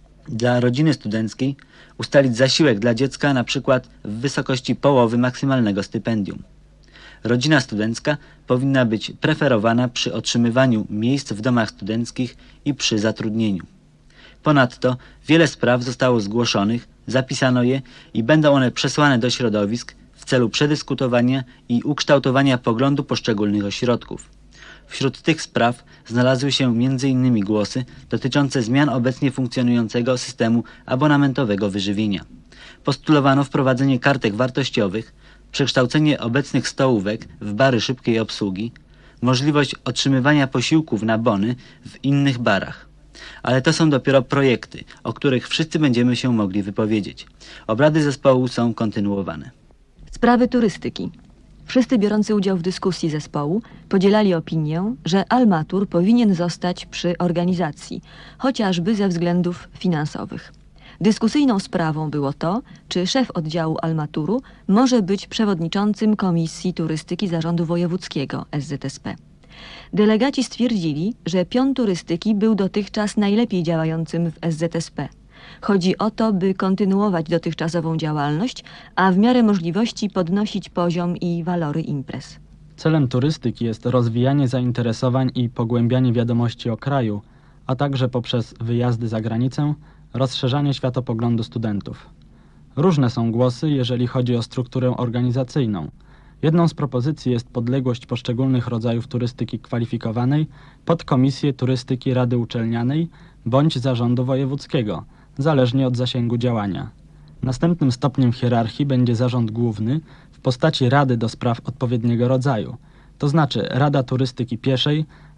Dla rodziny studenckiej ustalić zasiłek dla dziecka na przykład w wysokości połowy maksymalnego stypendium. Rodzina studencka powinna być preferowana przy otrzymywaniu miejsc w domach studenckich i przy zatrudnieniu. Ponadto wiele spraw zostało zgłoszonych, zapisano je i będą one przesłane do środowisk w celu przedyskutowania i ukształtowania poglądu poszczególnych ośrodków. Wśród tych spraw znalazły się m.in. głosy dotyczące zmian obecnie funkcjonującego systemu abonamentowego wyżywienia. Postulowano wprowadzenie kartek wartościowych, przekształcenie obecnych stołówek w bary szybkiej obsługi, możliwość otrzymywania posiłków na bony w innych barach. Ale to są dopiero projekty, o których wszyscy będziemy się mogli wypowiedzieć. Obrady zespołu są kontynuowane. Sprawy turystyki. Wszyscy biorący udział w dyskusji zespołu podzielali opinię, że Almatur powinien zostać przy organizacji, chociażby ze względów finansowych. Dyskusyjną sprawą było to, czy szef oddziału Almaturu może być przewodniczącym Komisji Turystyki Zarządu Wojewódzkiego SZSP. Delegaci stwierdzili, że pion turystyki był dotychczas najlepiej działającym w SZSP. Chodzi o to, by kontynuować dotychczasową działalność, a w miarę możliwości podnosić poziom i walory imprez. Celem turystyki jest rozwijanie zainteresowań i pogłębianie wiadomości o kraju, a także poprzez wyjazdy za granicę rozszerzanie światopoglądu studentów. Różne są głosy, jeżeli chodzi o strukturę organizacyjną. Jedną z propozycji jest podległość poszczególnych rodzajów turystyki kwalifikowanej pod Komisję Turystyki Rady Uczelnianej bądź Zarządu Wojewódzkiego, zależnie od zasięgu działania. Następnym stopniem hierarchii będzie zarząd główny w postaci Rady do spraw odpowiedniego rodzaju, to znaczy Rada Turystyki Pieszej,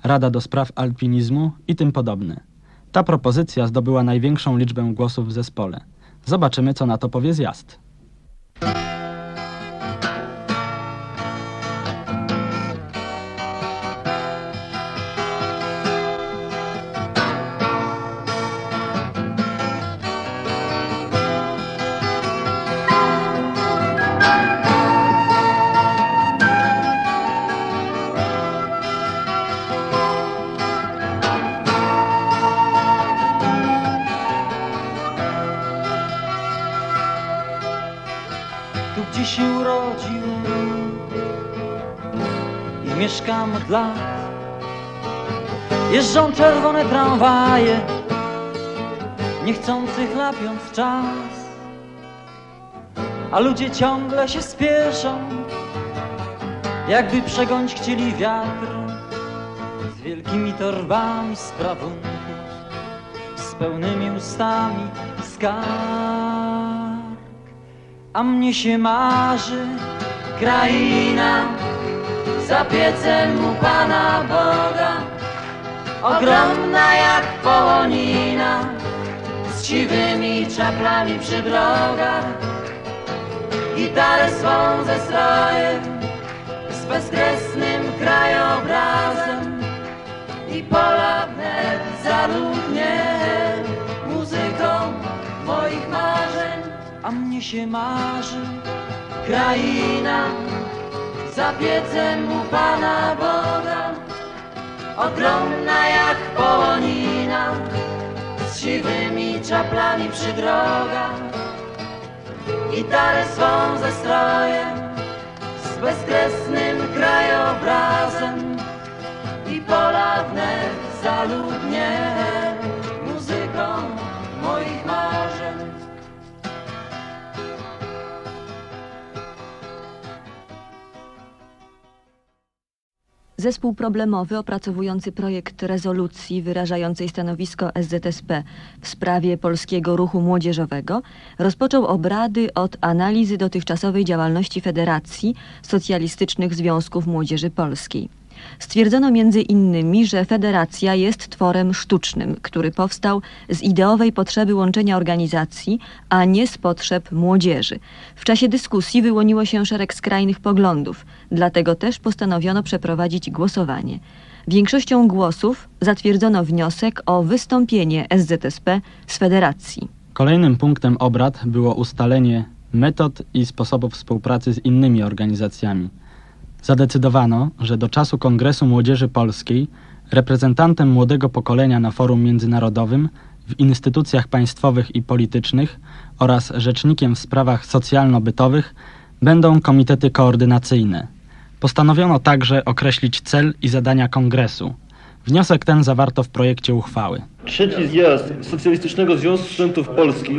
Rada do Spraw Alpinizmu i tym podobne. Ta propozycja zdobyła największą liczbę głosów w zespole. Zobaczymy, co na to powie zjazd. Tu gdzie się urodziłem i mieszkam od lat. Jeżdżą czerwone tramwaje, niechcący chlapiąc czas, a ludzie ciągle się spieszą, jakby przegonić chcieli wiatr z wielkimi torbami sprawunków, z pełnymi ustami skarg. A mnie się marzy kraina za piecem u Pana Boga, ogromna jak Połonina, z siwymi czaplami przy drogach, gitarę swą ze strojem, z bezkresnym krajobrazem i pola wnet zaludnie muzyką moich marzeń. A mnie się marzy kraina za piecem u Pana Boga, ogromna jak Połonina, z siwymi czaplami przy drogach, gitarę swą ze strojem, z bezkresnym krajobrazem i pola wnet zaludnie muzyką moich marzeń. Zespół problemowy opracowujący projekt rezolucji wyrażającej stanowisko SZSP w sprawie polskiego ruchu młodzieżowego rozpoczął obrady od analizy dotychczasowej działalności Federacji Socjalistycznych Związków Młodzieży Polskiej. Stwierdzono między innymi, że federacja jest tworem sztucznym, który powstał z ideowej potrzeby łączenia organizacji, a nie z potrzeb młodzieży. W czasie dyskusji wyłoniło się szereg skrajnych poglądów, dlatego też postanowiono przeprowadzić głosowanie. Większością głosów zatwierdzono wniosek o wystąpienie SZSP z federacji. Kolejnym punktem obrad było ustalenie metod i sposobów współpracy z innymi organizacjami. Zadecydowano, że do czasu Kongresu Młodzieży Polskiej reprezentantem młodego pokolenia na forum międzynarodowym, w instytucjach państwowych i politycznych oraz rzecznikiem w sprawach socjalno-bytowych będą komitety koordynacyjne. Postanowiono także określić cel i zadania kongresu. Wniosek ten zawarto w projekcie uchwały. Trzeci zjazd Socjalistycznego Związku Studentów Polskich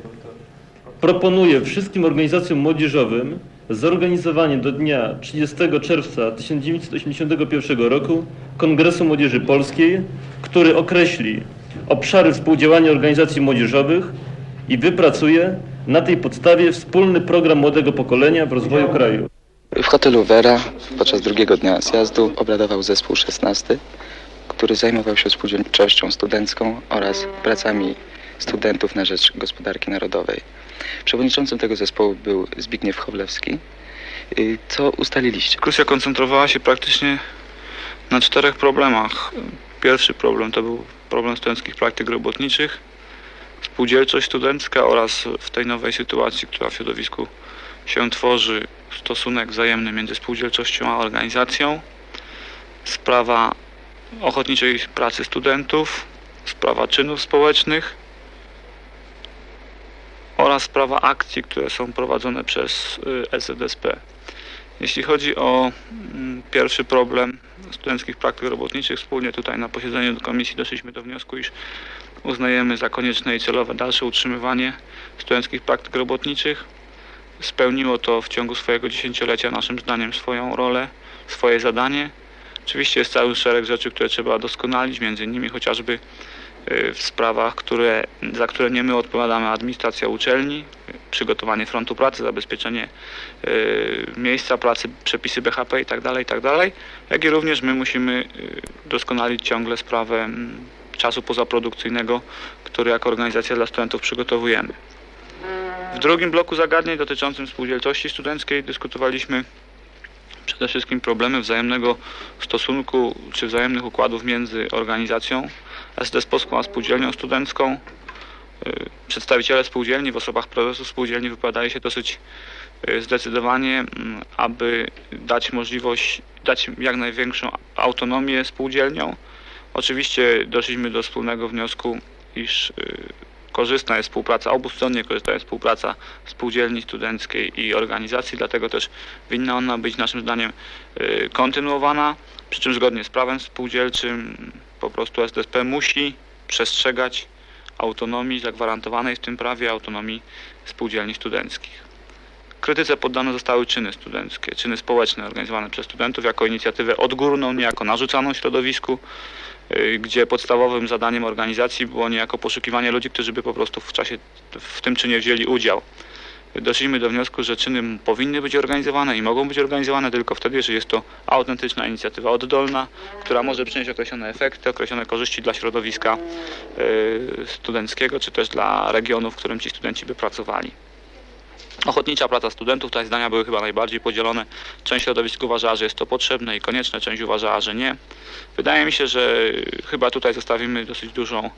proponuje wszystkim organizacjom młodzieżowym zorganizowanie do dnia 30 czerwca 1981 roku Kongresu Młodzieży Polskiej, który określi obszary współdziałania organizacji młodzieżowych i wypracuje na tej podstawie wspólny program młodego pokolenia w rozwoju kraju. W hotelu Vera podczas drugiego dnia zjazdu obradował zespół 16, który zajmował się spółdzielczością studencką oraz pracami studentów na rzecz gospodarki narodowej. Przewodniczącym tego zespołu był Zbigniew Chowlewski. Co ustaliliście? Dyskusja koncentrowała się praktycznie na 4 problemach. Pierwszy problem to był problem studenckich praktyk robotniczych, spółdzielczość studencka oraz w tej nowej sytuacji, która w środowisku się tworzy, stosunek wzajemny między spółdzielczością a organizacją, sprawa ochotniczej pracy studentów, sprawa czynów społecznych oraz sprawa akcji, które są prowadzone przez SZSP. Jeśli chodzi o pierwszy problem studenckich praktyk robotniczych, wspólnie tutaj na posiedzeniu komisji doszliśmy do wniosku, iż uznajemy za konieczne i celowe dalsze utrzymywanie studenckich praktyk robotniczych. Spełniło to w ciągu swojego 10-lecia naszym zdaniem swoją rolę, swoje zadanie. Oczywiście jest cały szereg rzeczy, które trzeba doskonalić, między innymi chociażby w sprawach, za które nie my odpowiadamy, administracja uczelni, przygotowanie frontu pracy, zabezpieczenie miejsca pracy, przepisy BHP itd., jak i również my musimy doskonalić ciągle sprawę czasu pozaprodukcyjnego, który jako organizacja dla studentów przygotowujemy. W drugim bloku zagadnień dotyczącym spółdzielczości studenckiej dyskutowaliśmy przede wszystkim problemy wzajemnego stosunku czy wzajemnych układów między organizacją SDS Polską a spółdzielnią studencką. Przedstawiciele spółdzielni w osobach prezesów spółdzielni wypowiadali się dosyć zdecydowanie, aby dać możliwość, dać jak największą autonomię spółdzielniom. Oczywiście doszliśmy do wspólnego wniosku, iż korzystna jest współpraca, obustronnie korzystna jest współpraca spółdzielni studenckiej i organizacji, dlatego też winna ona być naszym zdaniem kontynuowana, przy czym zgodnie z prawem spółdzielczym po prostu SDSP musi przestrzegać autonomii zagwarantowanej w tym prawie, autonomii spółdzielni studenckich. Krytyce poddane zostały czyny studenckie, czyny społeczne organizowane przez studentów jako inicjatywę odgórną, niejako narzucaną środowisku, gdzie podstawowym zadaniem organizacji było niejako poszukiwanie ludzi, którzy by po prostu w tym czynie wzięli udział. Doszliśmy do wniosku, że czyny powinny być organizowane i mogą być organizowane tylko wtedy, jeżeli jest to autentyczna inicjatywa oddolna, która może przynieść określone efekty, określone korzyści dla środowiska studenckiego, czy też dla regionu, w którym ci studenci by pracowali. Ochotnicza praca studentów, tutaj zdania były chyba najbardziej podzielone. Część środowisk uważała, że jest to potrzebne i konieczne, część uważała, że nie. Wydaje mi się, że chyba tutaj zostawimy dosyć dużą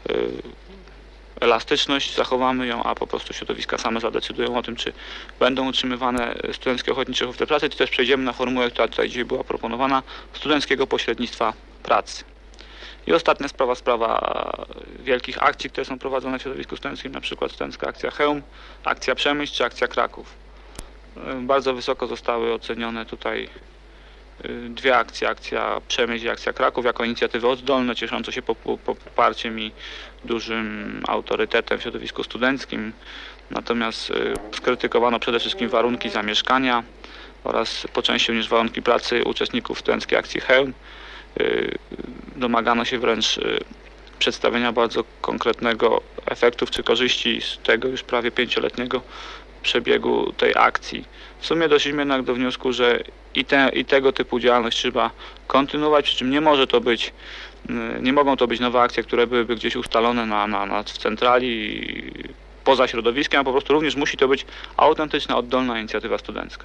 elastyczność, zachowamy ją, a po prostu środowiska same zadecydują o tym, czy będą utrzymywane studenckie ochotnicze hufty pracy, czy też przejdziemy na formułę, która tutaj dzisiaj była proponowana, studenckiego pośrednictwa pracy. I ostatnia sprawa wielkich akcji, które są prowadzone w środowisku studenckim, na przykład studencka akcja Chełm, akcja Przemyśl czy akcja Kraków. Bardzo wysoko zostały ocenione tutaj dwie akcje, akcja Przemyśl i akcja Kraków, jako inicjatywy oddolne, cieszące się poparciem i dużym autorytetem w środowisku studenckim. Natomiast skrytykowano przede wszystkim warunki zamieszkania oraz po części również warunki pracy uczestników studenckiej akcji Chełm. Domagano się wręcz przedstawienia bardzo konkretnego efektów czy korzyści z tego już prawie 5-letniego przebiegu tej akcji. W sumie doszliśmy jednak do wniosku, że i tego typu działalność trzeba kontynuować, przy czym nie mogą to być nowe akcje, które byłyby gdzieś ustalone w centrali poza środowiskiem, a po prostu również musi to być autentyczna, oddolna inicjatywa studencka.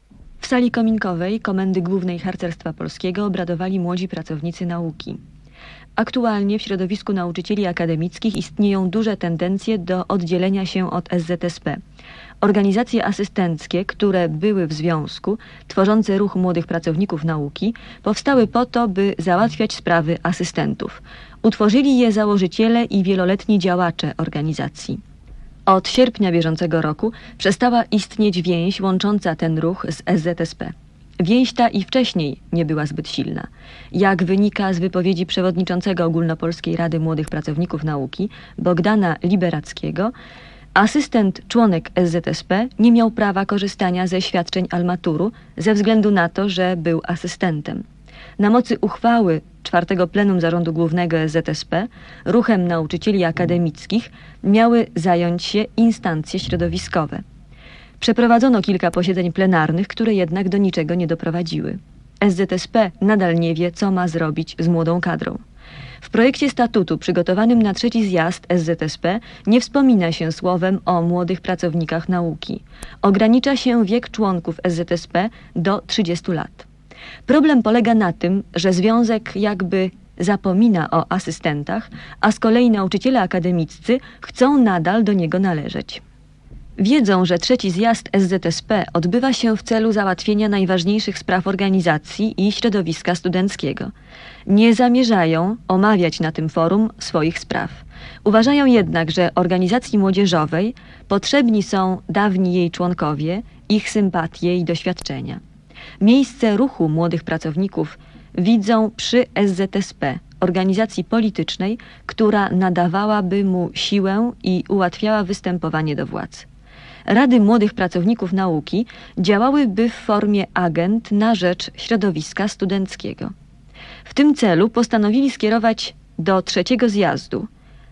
W sali kominkowej Komendy Głównej Harcerstwa Polskiego obradowali młodzi pracownicy nauki. Aktualnie w środowisku nauczycieli akademickich istnieją duże tendencje do oddzielenia się od SZSP. Organizacje asystenckie, które były w związku, tworzące ruch młodych pracowników nauki, powstały po to, by załatwiać sprawy asystentów. Utworzyli je założyciele i wieloletni działacze organizacji. Od sierpnia bieżącego roku przestała istnieć więź łącząca ten ruch z SZSP. Więź ta i wcześniej nie była zbyt silna. Jak wynika z wypowiedzi przewodniczącego Ogólnopolskiej Rady Młodych Pracowników Nauki, Bogdana Liberackiego, asystent członek SZSP nie miał prawa korzystania ze świadczeń almaturu ze względu na to, że był asystentem. Na mocy uchwały 4. Plenum Zarządu Głównego SZSP ruchem nauczycieli akademickich miały zająć się instancje środowiskowe. Przeprowadzono kilka posiedzeń plenarnych, które jednak do niczego nie doprowadziły. SZSP nadal nie wie, co ma zrobić z młodą kadrą. W projekcie statutu przygotowanym na 3. zjazd SZSP nie wspomina się słowem o młodych pracownikach nauki. Ogranicza się wiek członków SZSP do 30 lat. Problem polega na tym, że związek jakby zapomina o asystentach, a z kolei nauczyciele akademiccy chcą nadal do niego należeć. Wiedzą, że 3. zjazd SZSP odbywa się w celu załatwienia najważniejszych spraw organizacji i środowiska studenckiego. Nie zamierzają omawiać na tym forum swoich spraw. Uważają jednak, że organizacji młodzieżowej potrzebni są dawni jej członkowie, ich sympatie i doświadczenia. Miejsce ruchu młodych pracowników widzą przy SZSP, organizacji politycznej, która nadawałaby mu siłę i ułatwiała występowanie do władz. Rady Młodych Pracowników Nauki działałyby w formie agent na rzecz środowiska studenckiego. W tym celu postanowili skierować do 3. zjazdu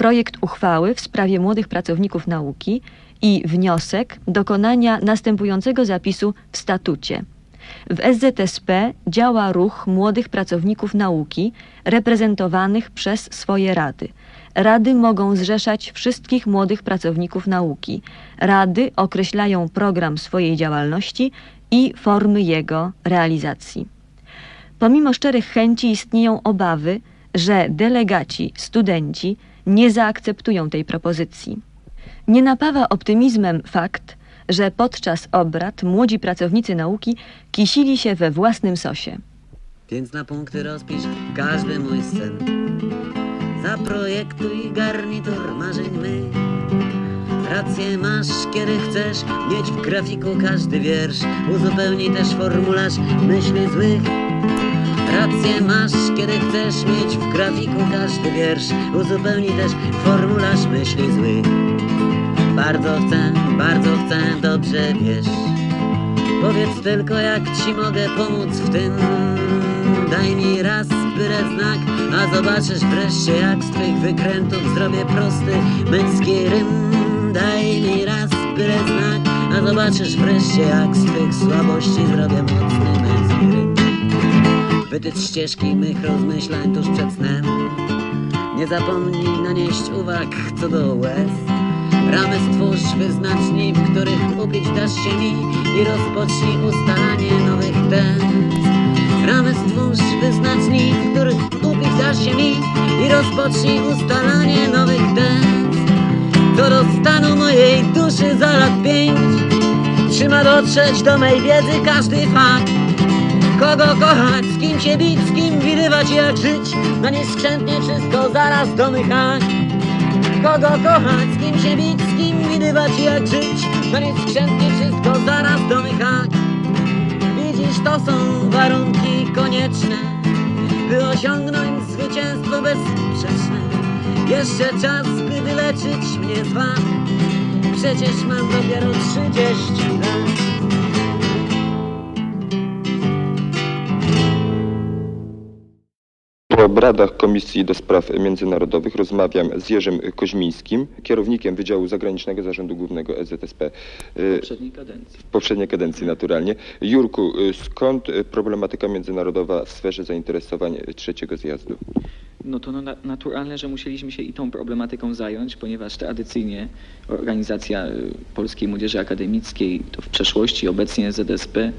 projekt uchwały w sprawie młodych pracowników nauki i wniosek dokonania następującego zapisu w statucie. W SZSP działa ruch młodych pracowników nauki reprezentowanych przez swoje rady. Rady mogą zrzeszać wszystkich młodych pracowników nauki. Rady określają program swojej działalności i formy jego realizacji. Pomimo szczerych chęci istnieją obawy, że delegaci, studenci nie zaakceptują tej propozycji. Nie napawa optymizmem fakt, że podczas obrad młodzi pracownicy nauki kisili się we własnym sosie. Więc na punkty rozpisz każdy mój sen. Zaprojektuj garnitur marzeń mych. Rację masz, kiedy chcesz mieć w grafiku każdy wiersz. Uzupełnij też formularz myśli złych. Rację masz, kiedy chcesz mieć w grafiku każdy wiersz. Uzupełnij też formularz myśli złych. Bardzo chcę, dobrze wiesz. Powiedz tylko, jak ci mogę pomóc w tym. Daj mi raz byle znak, a zobaczysz wreszcie, jak z twych wykrętów zrobię prosty męski rym. Daj mi raz byle znak, a zobaczysz wreszcie, jak z twych słabości zrobię mocny męski rym. Wytycz ścieżki mych rozmyślań tuż przed snem. Nie zapomnij nanieść uwag co do łez. Ramy stwórz wyznaczni, w których upić dasz się mi i rozpocznij ustalanie nowych tez. Ramy stwórz wyznaczni, w których upić dasz się mi i rozpocznij ustalanie nowych tez. Co do stanu mojej duszy za lat 5 trzyma dotrzeć do mej wiedzy każdy fakt. Kogo kochać, z kim się bić, z kim widywać i jak żyć, na nie skrzętnie wszystko zaraz do mych akt. Kogo kochać, z kim się bić, z kim widywać i jak żyć, na nie skrzętnie wszystko zaraz do mych akt. Widzisz, to są warunki konieczne, by osiągnąć zwycięstwo bezsprzeczne. Jeszcze czas, by wyleczyć mnie z wad, przecież mam dopiero 30 lat. Po obradach Komisji do Spraw Międzynarodowych rozmawiam z Jerzym Koźmińskim, kierownikiem Wydziału Zagranicznego Zarządu Głównego SZSP. W poprzedniej kadencji naturalnie. Jurku, skąd problematyka międzynarodowa w sferze zainteresowań trzeciego zjazdu? No to naturalne, że musieliśmy się i tą problematyką zająć, ponieważ tradycyjnie organizacja Polskiej Młodzieży Akademickiej, to w przeszłości, obecnie ZSP,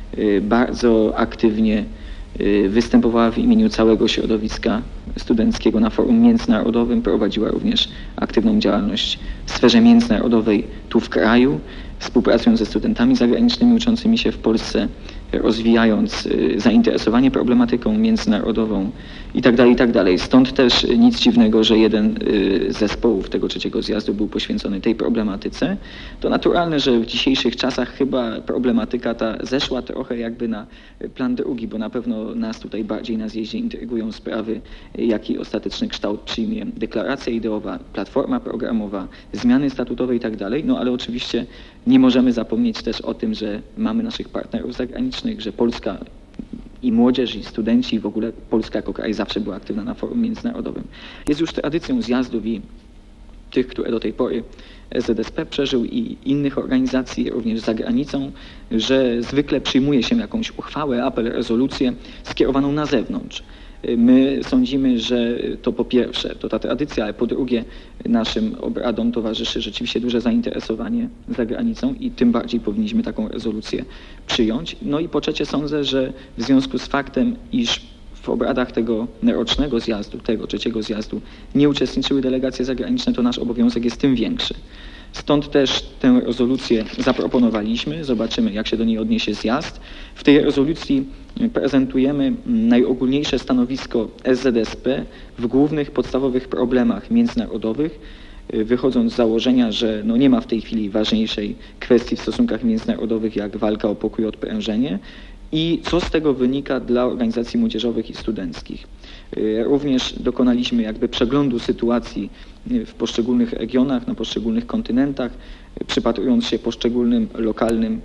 bardzo aktywnie występowała w imieniu całego środowiska studenckiego na forum międzynarodowym, prowadziła również aktywną działalność w sferze międzynarodowej tu w kraju, współpracując ze studentami zagranicznymi uczącymi się w Polsce, rozwijając zainteresowanie problematyką międzynarodową itd. Stąd też nic dziwnego, że jeden z zespołów tego trzeciego zjazdu był poświęcony tej problematyce. To naturalne, że w dzisiejszych czasach chyba problematyka ta zeszła trochę jakby na plan drugi, bo na pewno nas tutaj bardziej na zjeździe intrygują sprawy, jaki ostateczny kształt przyjmie deklaracja ideowa, platforma programowa, zmiany statutowe itd. No ale oczywiście nie możemy zapomnieć też o tym, że mamy naszych partnerów zagranicznych, że Polska i młodzież, i studenci, i w ogóle Polska jako kraj zawsze była aktywna na forum międzynarodowym. Jest już tradycją zjazdów i tych, które do tej pory ZSP przeżył i innych organizacji, również za granicą, że zwykle przyjmuje się jakąś uchwałę, apel, rezolucję skierowaną na zewnątrz. My sądzimy, że to po pierwsze to ta tradycja, ale po drugie naszym obradom towarzyszy rzeczywiście duże zainteresowanie za granicą i tym bardziej powinniśmy taką rezolucję przyjąć. No i po trzecie sądzę, że w związku z faktem, iż w obradach tego rocznego zjazdu, tego trzeciego zjazdu nie uczestniczyły delegacje zagraniczne, to nasz obowiązek jest tym większy. Stąd też tę rezolucję zaproponowaliśmy. Zobaczymy, jak się do niej odniesie zjazd. W tej rezolucji prezentujemy najogólniejsze stanowisko SZSP w głównych, podstawowych problemach międzynarodowych, wychodząc z założenia, że nie ma w tej chwili ważniejszej kwestii w stosunkach międzynarodowych jak walka o pokój i odprężenie i co z tego wynika dla organizacji młodzieżowych i studenckich. Również dokonaliśmy jakby przeglądu sytuacji w poszczególnych regionach, na poszczególnych kontynentach, przypatrując się poszczególnym lokalnym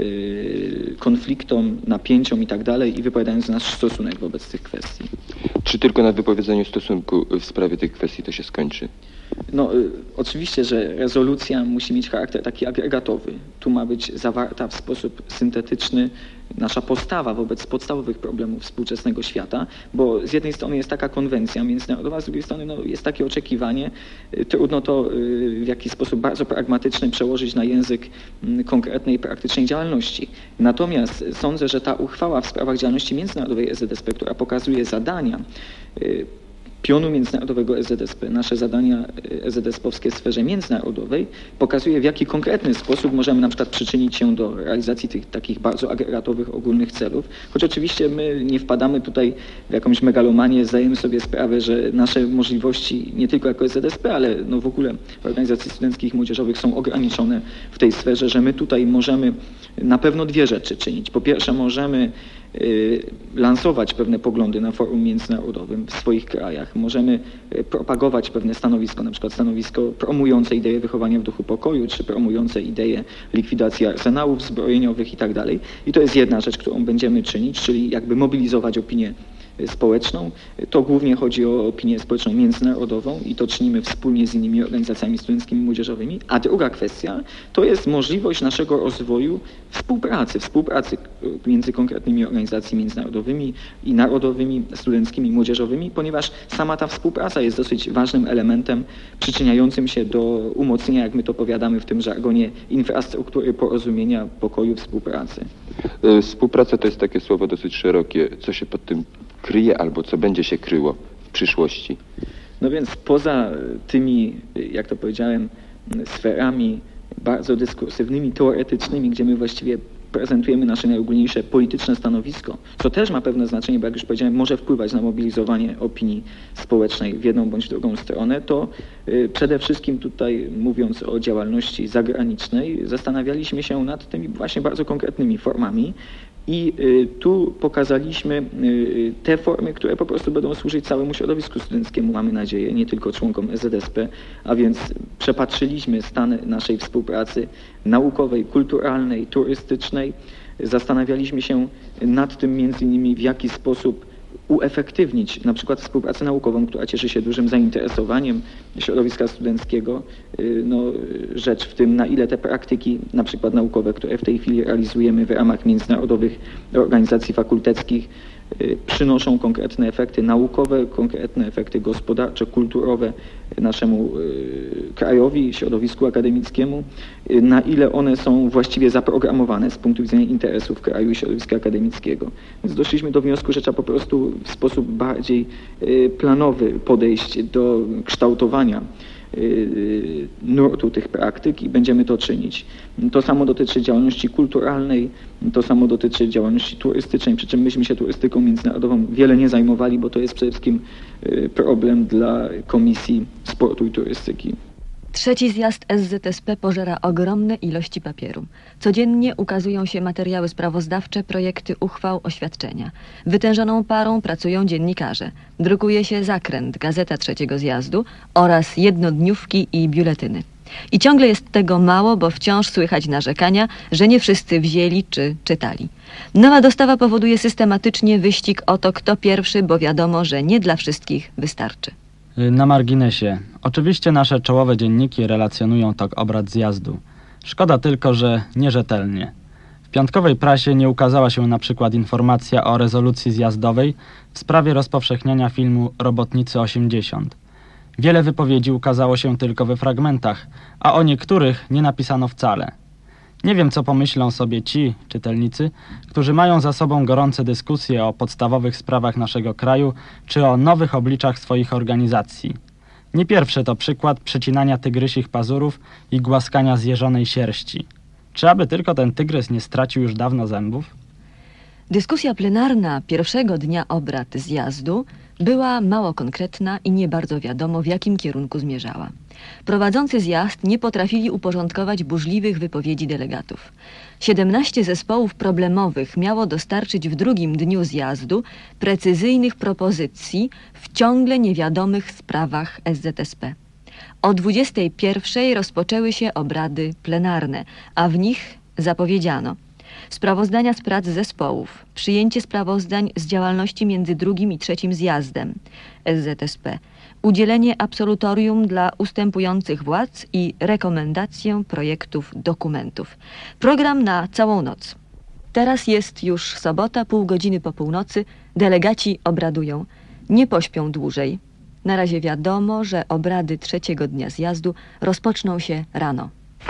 konfliktom, napięciom i tak dalej i wypowiadając nasz stosunek wobec tych kwestii. Czy tylko na wypowiedzeniu stosunku w sprawie tych kwestii to się skończy? No, oczywiście, że rezolucja musi mieć charakter taki agregatowy. Tu ma być zawarta w sposób syntetyczny nasza postawa wobec podstawowych problemów współczesnego świata, bo z jednej strony jest taka konwencja międzynarodowa, z drugiej strony jest takie oczekiwanie. Trudno to w jakiś sposób bardzo pragmatyczny przełożyć na język konkretnej, praktycznej działalności. Natomiast sądzę, że ta uchwała w sprawach działalności międzynarodowej SZSP, która pokazuje zadania pionu międzynarodowego SZSP, nasze zadania SZSP-owskie w sferze międzynarodowej, pokazuje, w jaki konkretny sposób możemy na przykład przyczynić się do realizacji tych takich bardzo agregatowych, ogólnych celów. Choć oczywiście my nie wpadamy tutaj w jakąś megalomanię, zdajemy sobie sprawę, że nasze możliwości nie tylko jako SZSP, ale no w ogóle organizacji studenckich i młodzieżowych są ograniczone w tej sferze, że my tutaj możemy na pewno dwie rzeczy czynić. Po pierwsze, możemy lansować pewne poglądy na forum międzynarodowym w swoich krajach. Możemy propagować pewne stanowisko, na przykład stanowisko promujące ideę wychowania w duchu pokoju, czy promujące ideę likwidacji arsenałów zbrojeniowych i tak dalej. I to jest jedna rzecz, którą będziemy czynić, czyli jakby mobilizować opinię społeczną. To głównie chodzi o opinię społeczną międzynarodową i to czynimy wspólnie z innymi organizacjami studenckimi i młodzieżowymi. A druga kwestia to jest możliwość naszego rozwoju współpracy między konkretnymi organizacjami międzynarodowymi i narodowymi, studenckimi i młodzieżowymi, ponieważ sama ta współpraca jest dosyć ważnym elementem przyczyniającym się do umocnienia, jak my to powiadamy w tym żargonie, infrastruktury porozumienia, pokoju, współpracy. Współpraca to jest takie słowo dosyć szerokie. Co się pod tym kryje albo co będzie się kryło w przyszłości? No więc poza tymi, jak to powiedziałem, sferami bardzo dyskursywnymi, teoretycznymi, gdzie my właściwie prezentujemy nasze najogólniejsze polityczne stanowisko, co też ma pewne znaczenie, bo jak już powiedziałem, może wpływać na mobilizowanie opinii społecznej w jedną bądź drugą stronę, to przede wszystkim tutaj, mówiąc o działalności zagranicznej, zastanawialiśmy się nad tymi właśnie bardzo konkretnymi formami. I tu pokazaliśmy te formy, które po prostu będą służyć całemu środowisku studenckiemu, mamy nadzieję, nie tylko członkom SZSP, a więc przepatrzyliśmy stan naszej współpracy naukowej, kulturalnej, turystycznej. Zastanawialiśmy się nad tym między innymi, w jaki sposób uefektywnić na przykład współpracę naukową, która cieszy się dużym zainteresowaniem środowiska studenckiego. No, rzecz w tym, na ile te praktyki, na przykład naukowe, które w tej chwili realizujemy w ramach międzynarodowych organizacji fakulteckich, przynoszą konkretne efekty naukowe, konkretne efekty gospodarcze, kulturowe naszemu krajowi, środowisku akademickiemu, na ile one są właściwie zaprogramowane z punktu widzenia interesów kraju i środowiska akademickiego. Więc doszliśmy do wniosku, że trzeba po prostu w sposób bardziej planowy podejść do kształtowania nurtu tych praktyk i będziemy to czynić. To samo dotyczy działalności kulturalnej, to samo dotyczy działalności turystycznej, przy czym myśmy się turystyką międzynarodową wiele nie zajmowali, bo to jest przede wszystkim problem dla Komisji Sportu i Turystyki. Trzeci zjazd SZSP pożera ogromne ilości papieru. Codziennie ukazują się materiały sprawozdawcze, projekty uchwał, oświadczenia. Wytężoną parą pracują dziennikarze. Drukuje się zakręt, gazeta trzeciego zjazdu oraz jednodniówki i biuletyny. I ciągle jest tego mało, bo wciąż słychać narzekania, że nie wszyscy wzięli czy czytali. Nowa dostawa powoduje systematycznie wyścig o to, kto pierwszy, bo wiadomo, że nie dla wszystkich wystarczy. Na marginesie. Oczywiście nasze czołowe dzienniki relacjonują tok obrad zjazdu. Szkoda tylko, że nierzetelnie. W piątkowej prasie nie ukazała się na przykład informacja o rezolucji zjazdowej w sprawie rozpowszechniania filmu Robotnicy 80. Wiele wypowiedzi ukazało się tylko we fragmentach, a o niektórych nie napisano wcale. Nie wiem, co pomyślą sobie ci czytelnicy, którzy mają za sobą gorące dyskusje o podstawowych sprawach naszego kraju czy o nowych obliczach swoich organizacji. Nie pierwszy to przykład przecinania tygrysich pazurów i głaskania zjeżonej sierści. Czy aby tylko ten tygrys nie stracił już dawno zębów? Dyskusja plenarna pierwszego dnia obrad zjazdu była mało konkretna i nie bardzo wiadomo, w jakim kierunku zmierzała. Prowadzący zjazd nie potrafili uporządkować burzliwych wypowiedzi delegatów. 17 zespołów problemowych miało dostarczyć w drugim dniu zjazdu precyzyjnych propozycji w ciągle niewiadomych sprawach SZSP. O 21:00 rozpoczęły się obrady plenarne, a w nich zapowiedziano sprawozdania z prac zespołów, przyjęcie sprawozdań z działalności między drugim i trzecim zjazdem SZSP, udzielenie absolutorium dla ustępujących władz i rekomendację projektów dokumentów. Program na całą noc. Teraz jest już sobota, pół godziny po północy. Delegaci obradują. Nie pośpią dłużej. Na razie wiadomo, że obrady trzeciego dnia zjazdu rozpoczną się rano.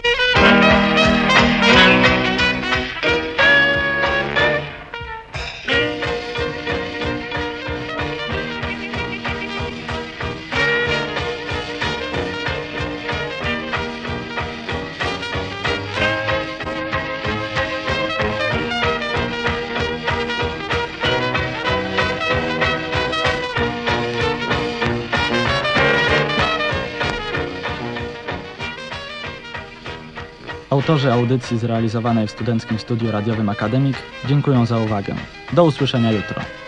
Autorzy audycji zrealizowanej w Studenckim Studiu Radiowym Akademik dziękuję za uwagę. Do usłyszenia jutro.